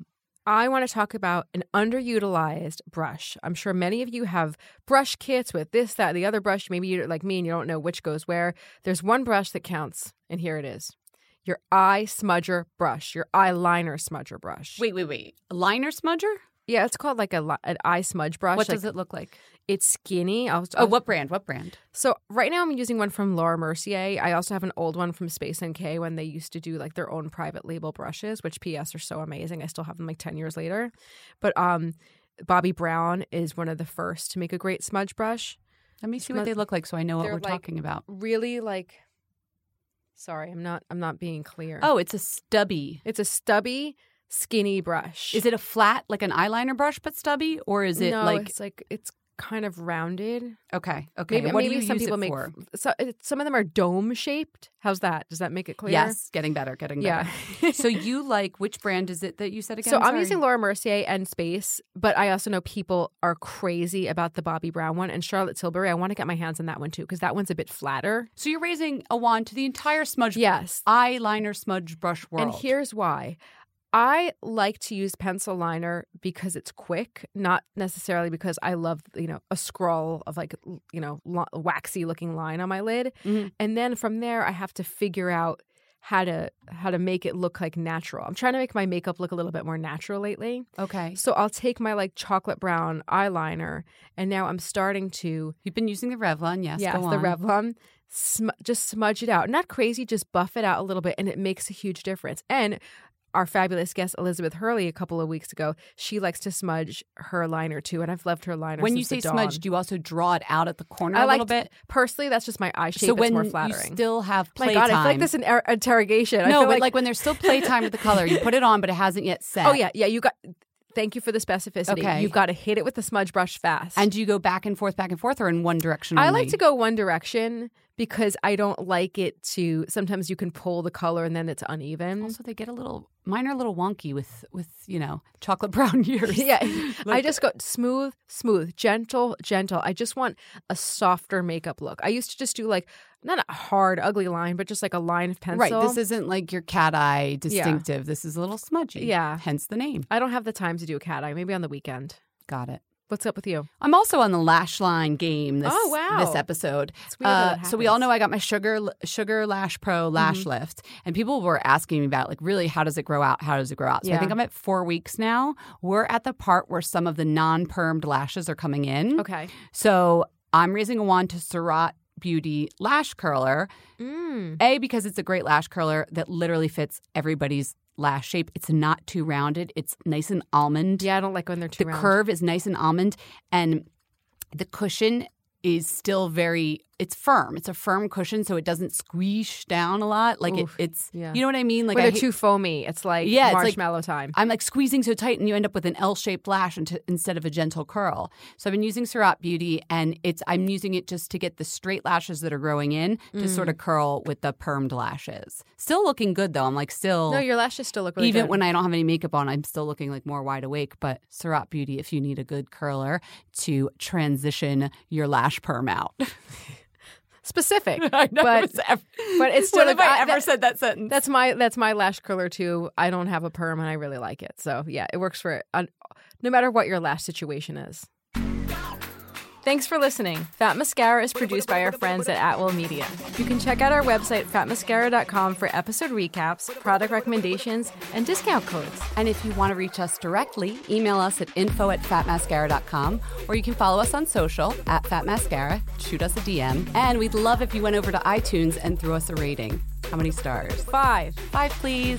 I want to talk about an underutilized brush. I'm sure many of you have brush kits with this, that, the other brush. Maybe you're like me and you don't know which goes where. There's one brush that counts, and here it is. Your eye smudger brush, your eyeliner smudger brush. Wait, wait, wait. A liner smudger? Yeah, it's called like a li- an eye smudge brush. What like, does it look like? It's skinny. I'll, Oh, what brand? What brand? So right now I'm using one from Laura Mercier. I also have an old one from Space N K when they used to do like their own private label brushes, which P S are so amazing. I still have them like ten years later. But um, Bobbi Brown is one of the first to make a great smudge brush. Let me see what they look like so I know what They're we're like talking about. Really like, sorry, I'm not, I'm not being clear. Oh, it's a stubby. It's a stubby, skinny brush. Is it a flat, like an eyeliner brush, but stubby? Or is it no, like... it's like, it's kind of rounded. Okay, okay. Maybe, what maybe do you some use people it make for? so, it- some of them are dome shaped. How's that? Does that make it clear? Yes, getting better, getting better. Yeah. So you like, which brand is it that you said again? So I'm Sorry. using Laura Mercier and Space, but I also know people are crazy about the Bobbi Brown one and Charlotte Tilbury. I want to get my hands on that one too because that one's a bit flatter. So you're raising a wand to the entire smudge, Yes. eyeliner smudge brush world. And here's why. I like to use pencil liner because it's quick, not necessarily because I love, you know, a scroll of like, you know, lo- waxy looking line on my lid. Mm-hmm. And then from there, I have to figure out how to how to make it look like natural. I'm trying to make my makeup look a little bit more natural lately. Okay. So I'll take my like chocolate brown eyeliner, and now I'm starting to You've been using the Revlon, yes. yes, go the on. Revlon. Sm- just smudge it out. Not crazy, just buff it out a little bit, and it makes a huge difference. And our fabulous guest, Elizabeth Hurley, a couple of weeks ago, she likes to smudge her liner too, and I've loved her liner When since you say the dawn. smudge, do you also draw it out at the corner I a like little bit? Personally, that's just my eye shape. So it's when more you flattering. still have My playtime. God, I feel like this is an er- interrogation. I No, feel but like, like when there's still playtime with the color, you put it on, but it hasn't yet set. oh yeah, yeah, you got. Thank you for the specificity. Okay. You've got to hit it with the smudge brush fast. And do you go back and forth, back and forth, or in one direction only? I like to go one direction because I don't like it to. Sometimes you can pull the color and then it's uneven. Also, they get a little, mine are a little wonky with, with you know, chocolate brown ears. Yeah, I just go smooth, smooth, gentle, gentle. I just want a softer makeup look. I used to just do like, not a hard, ugly line, but just like a line of pencil. Right. This isn't like your cat eye distinctive. This is a little smudgy. Yeah. Hence the name. I don't have the time to do a cat eye. Maybe on the weekend. Got it. What's up with you? I'm also on the lash line game this, Oh, wow. this episode. It's weird how Uh, that so we all happens. know I got my Sugar Sugar Lash Pro lash Mm-hmm. lift, and people were asking me about like really how does it grow out? How does it grow out? So I Yeah. think I'm at four weeks now. We're at the part where some of the non-permed lashes are coming in. Okay. So I'm raising a wand to Surratt Beauty Lash Curler. Mm. A, because it's a great lash curler that literally fits everybody's lash shape. It's not too rounded. It's nice and almond. Yeah, I don't like when they're too The round. curve is nice and almond, and the cushion is still very, it's firm. It's a firm cushion, so it doesn't squeeze down a lot. Like it, Oof, it's, yeah. you know what I mean? Like when I they're hate- too foamy, it's like Yeah, it's like- marshmallow time. I'm like squeezing so tight, and you end up with an L-shaped lash into, instead of a gentle curl. So I've been using Surratt Beauty, and it's I'm using it just to get the straight lashes that are growing in to sort Mm. of curl with the permed lashes. Still looking good though. I'm like still No, your lashes still look really even good. when I don't have any makeup on, I'm still looking like more wide awake. But Surratt Beauty, if you need a good curler to transition your lash perm out. Specific. I know, but, it's ever, but it's still when have a- I I- ever that- said that sentence? That's my that's my lash curler too. I don't have a perm and I really like it. So yeah, it works for uh, no matter what your lash situation is. Thanks for listening. Fat Mascara is produced by our friends at Atwell Media. You can check out our website, fat mascara dot com, for episode recaps, product recommendations, and discount codes. And if you want to reach us directly, email us at info at fat mascara dot com, or you can follow us on social at Fat Mascara, shoot us a D M, and we'd love if you went over to iTunes and threw us a rating. How many stars? Five. Five, please.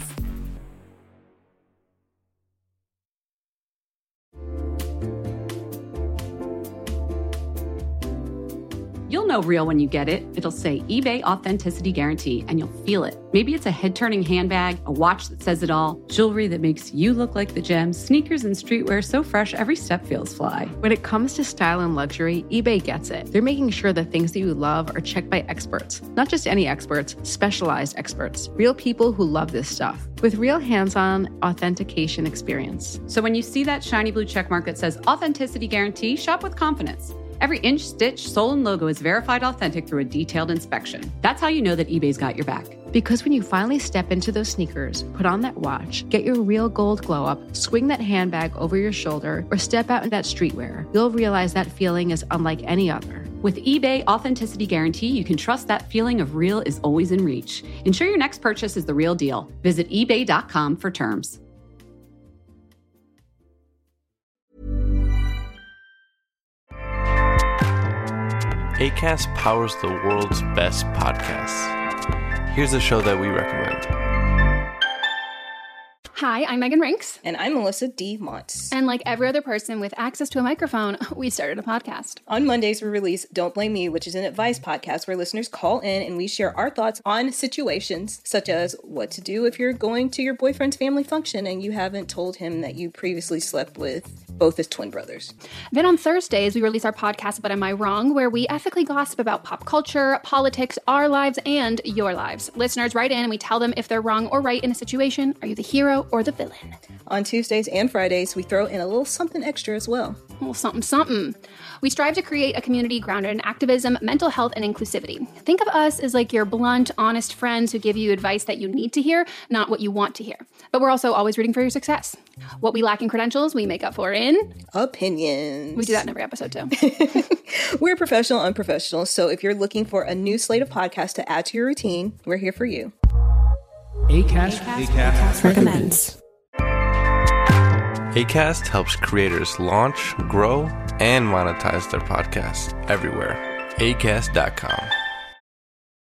You'll You'll know real when you get it. It'll say eBay Authenticity Guarantee, and you'll feel it. Maybe it's a head-turning handbag, a watch that says it all, jewelry that makes you look like the gems, sneakers and streetwear so fresh every step feels fly. When it comes to style and luxury, eBay gets it. They're making sure the things that you love are checked by experts. Not just any experts, specialized experts. Real people who love this stuff. With real hands-on authentication experience. So when you see that shiny blue checkmark that says Authenticity Guarantee, shop with confidence. Every inch, stitch, sole, and logo is verified authentic through a detailed inspection. That's how you know that eBay's got your back. Because when you finally step into those sneakers, put on that watch, get your real gold glow up, swing that handbag over your shoulder, or step out in that streetwear, you'll realize that feeling is unlike any other. With eBay Authenticity Guarantee, you can trust that feeling of real is always in reach. Ensure your next purchase is the real deal. Visit ebay dot com for terms. Acast powers the world's best podcasts. Here's a show that we recommend. Hi, I'm Megan Rinks. And I'm Melissa D. Montz. And like every other person with access to a microphone, we started a podcast. On Mondays, we release Don't Blame Me, which is an advice podcast where listeners call in and we share our thoughts on situations such as what to do if you're going to your boyfriend's family function and you haven't told him that you previously slept with both his twin brothers. Then on Thursdays, we release our podcast, But Am I Wrong?, where we ethically gossip about pop culture, politics, our lives, and your lives. Listeners write in and we tell them if they're wrong or right in a situation. Are you the hero or the villain? On Tuesdays and Fridays, we throw in a little something extra as well. A little something, something. We strive to create a community grounded in activism, mental health, and inclusivity. Think of us as like your blunt, honest friends who give you advice that you need to hear, not what you want to hear. But we're also always rooting for your success. What we lack in credentials, we make up for in... opinions. We do that in every episode, too. We're professional, unprofessional, so if you're looking for a new slate of podcasts to add to your routine, we're here for you. Acast, Acast, Acast recommends. Acast helps creators launch, grow, and monetize their podcasts everywhere. Acast dot com.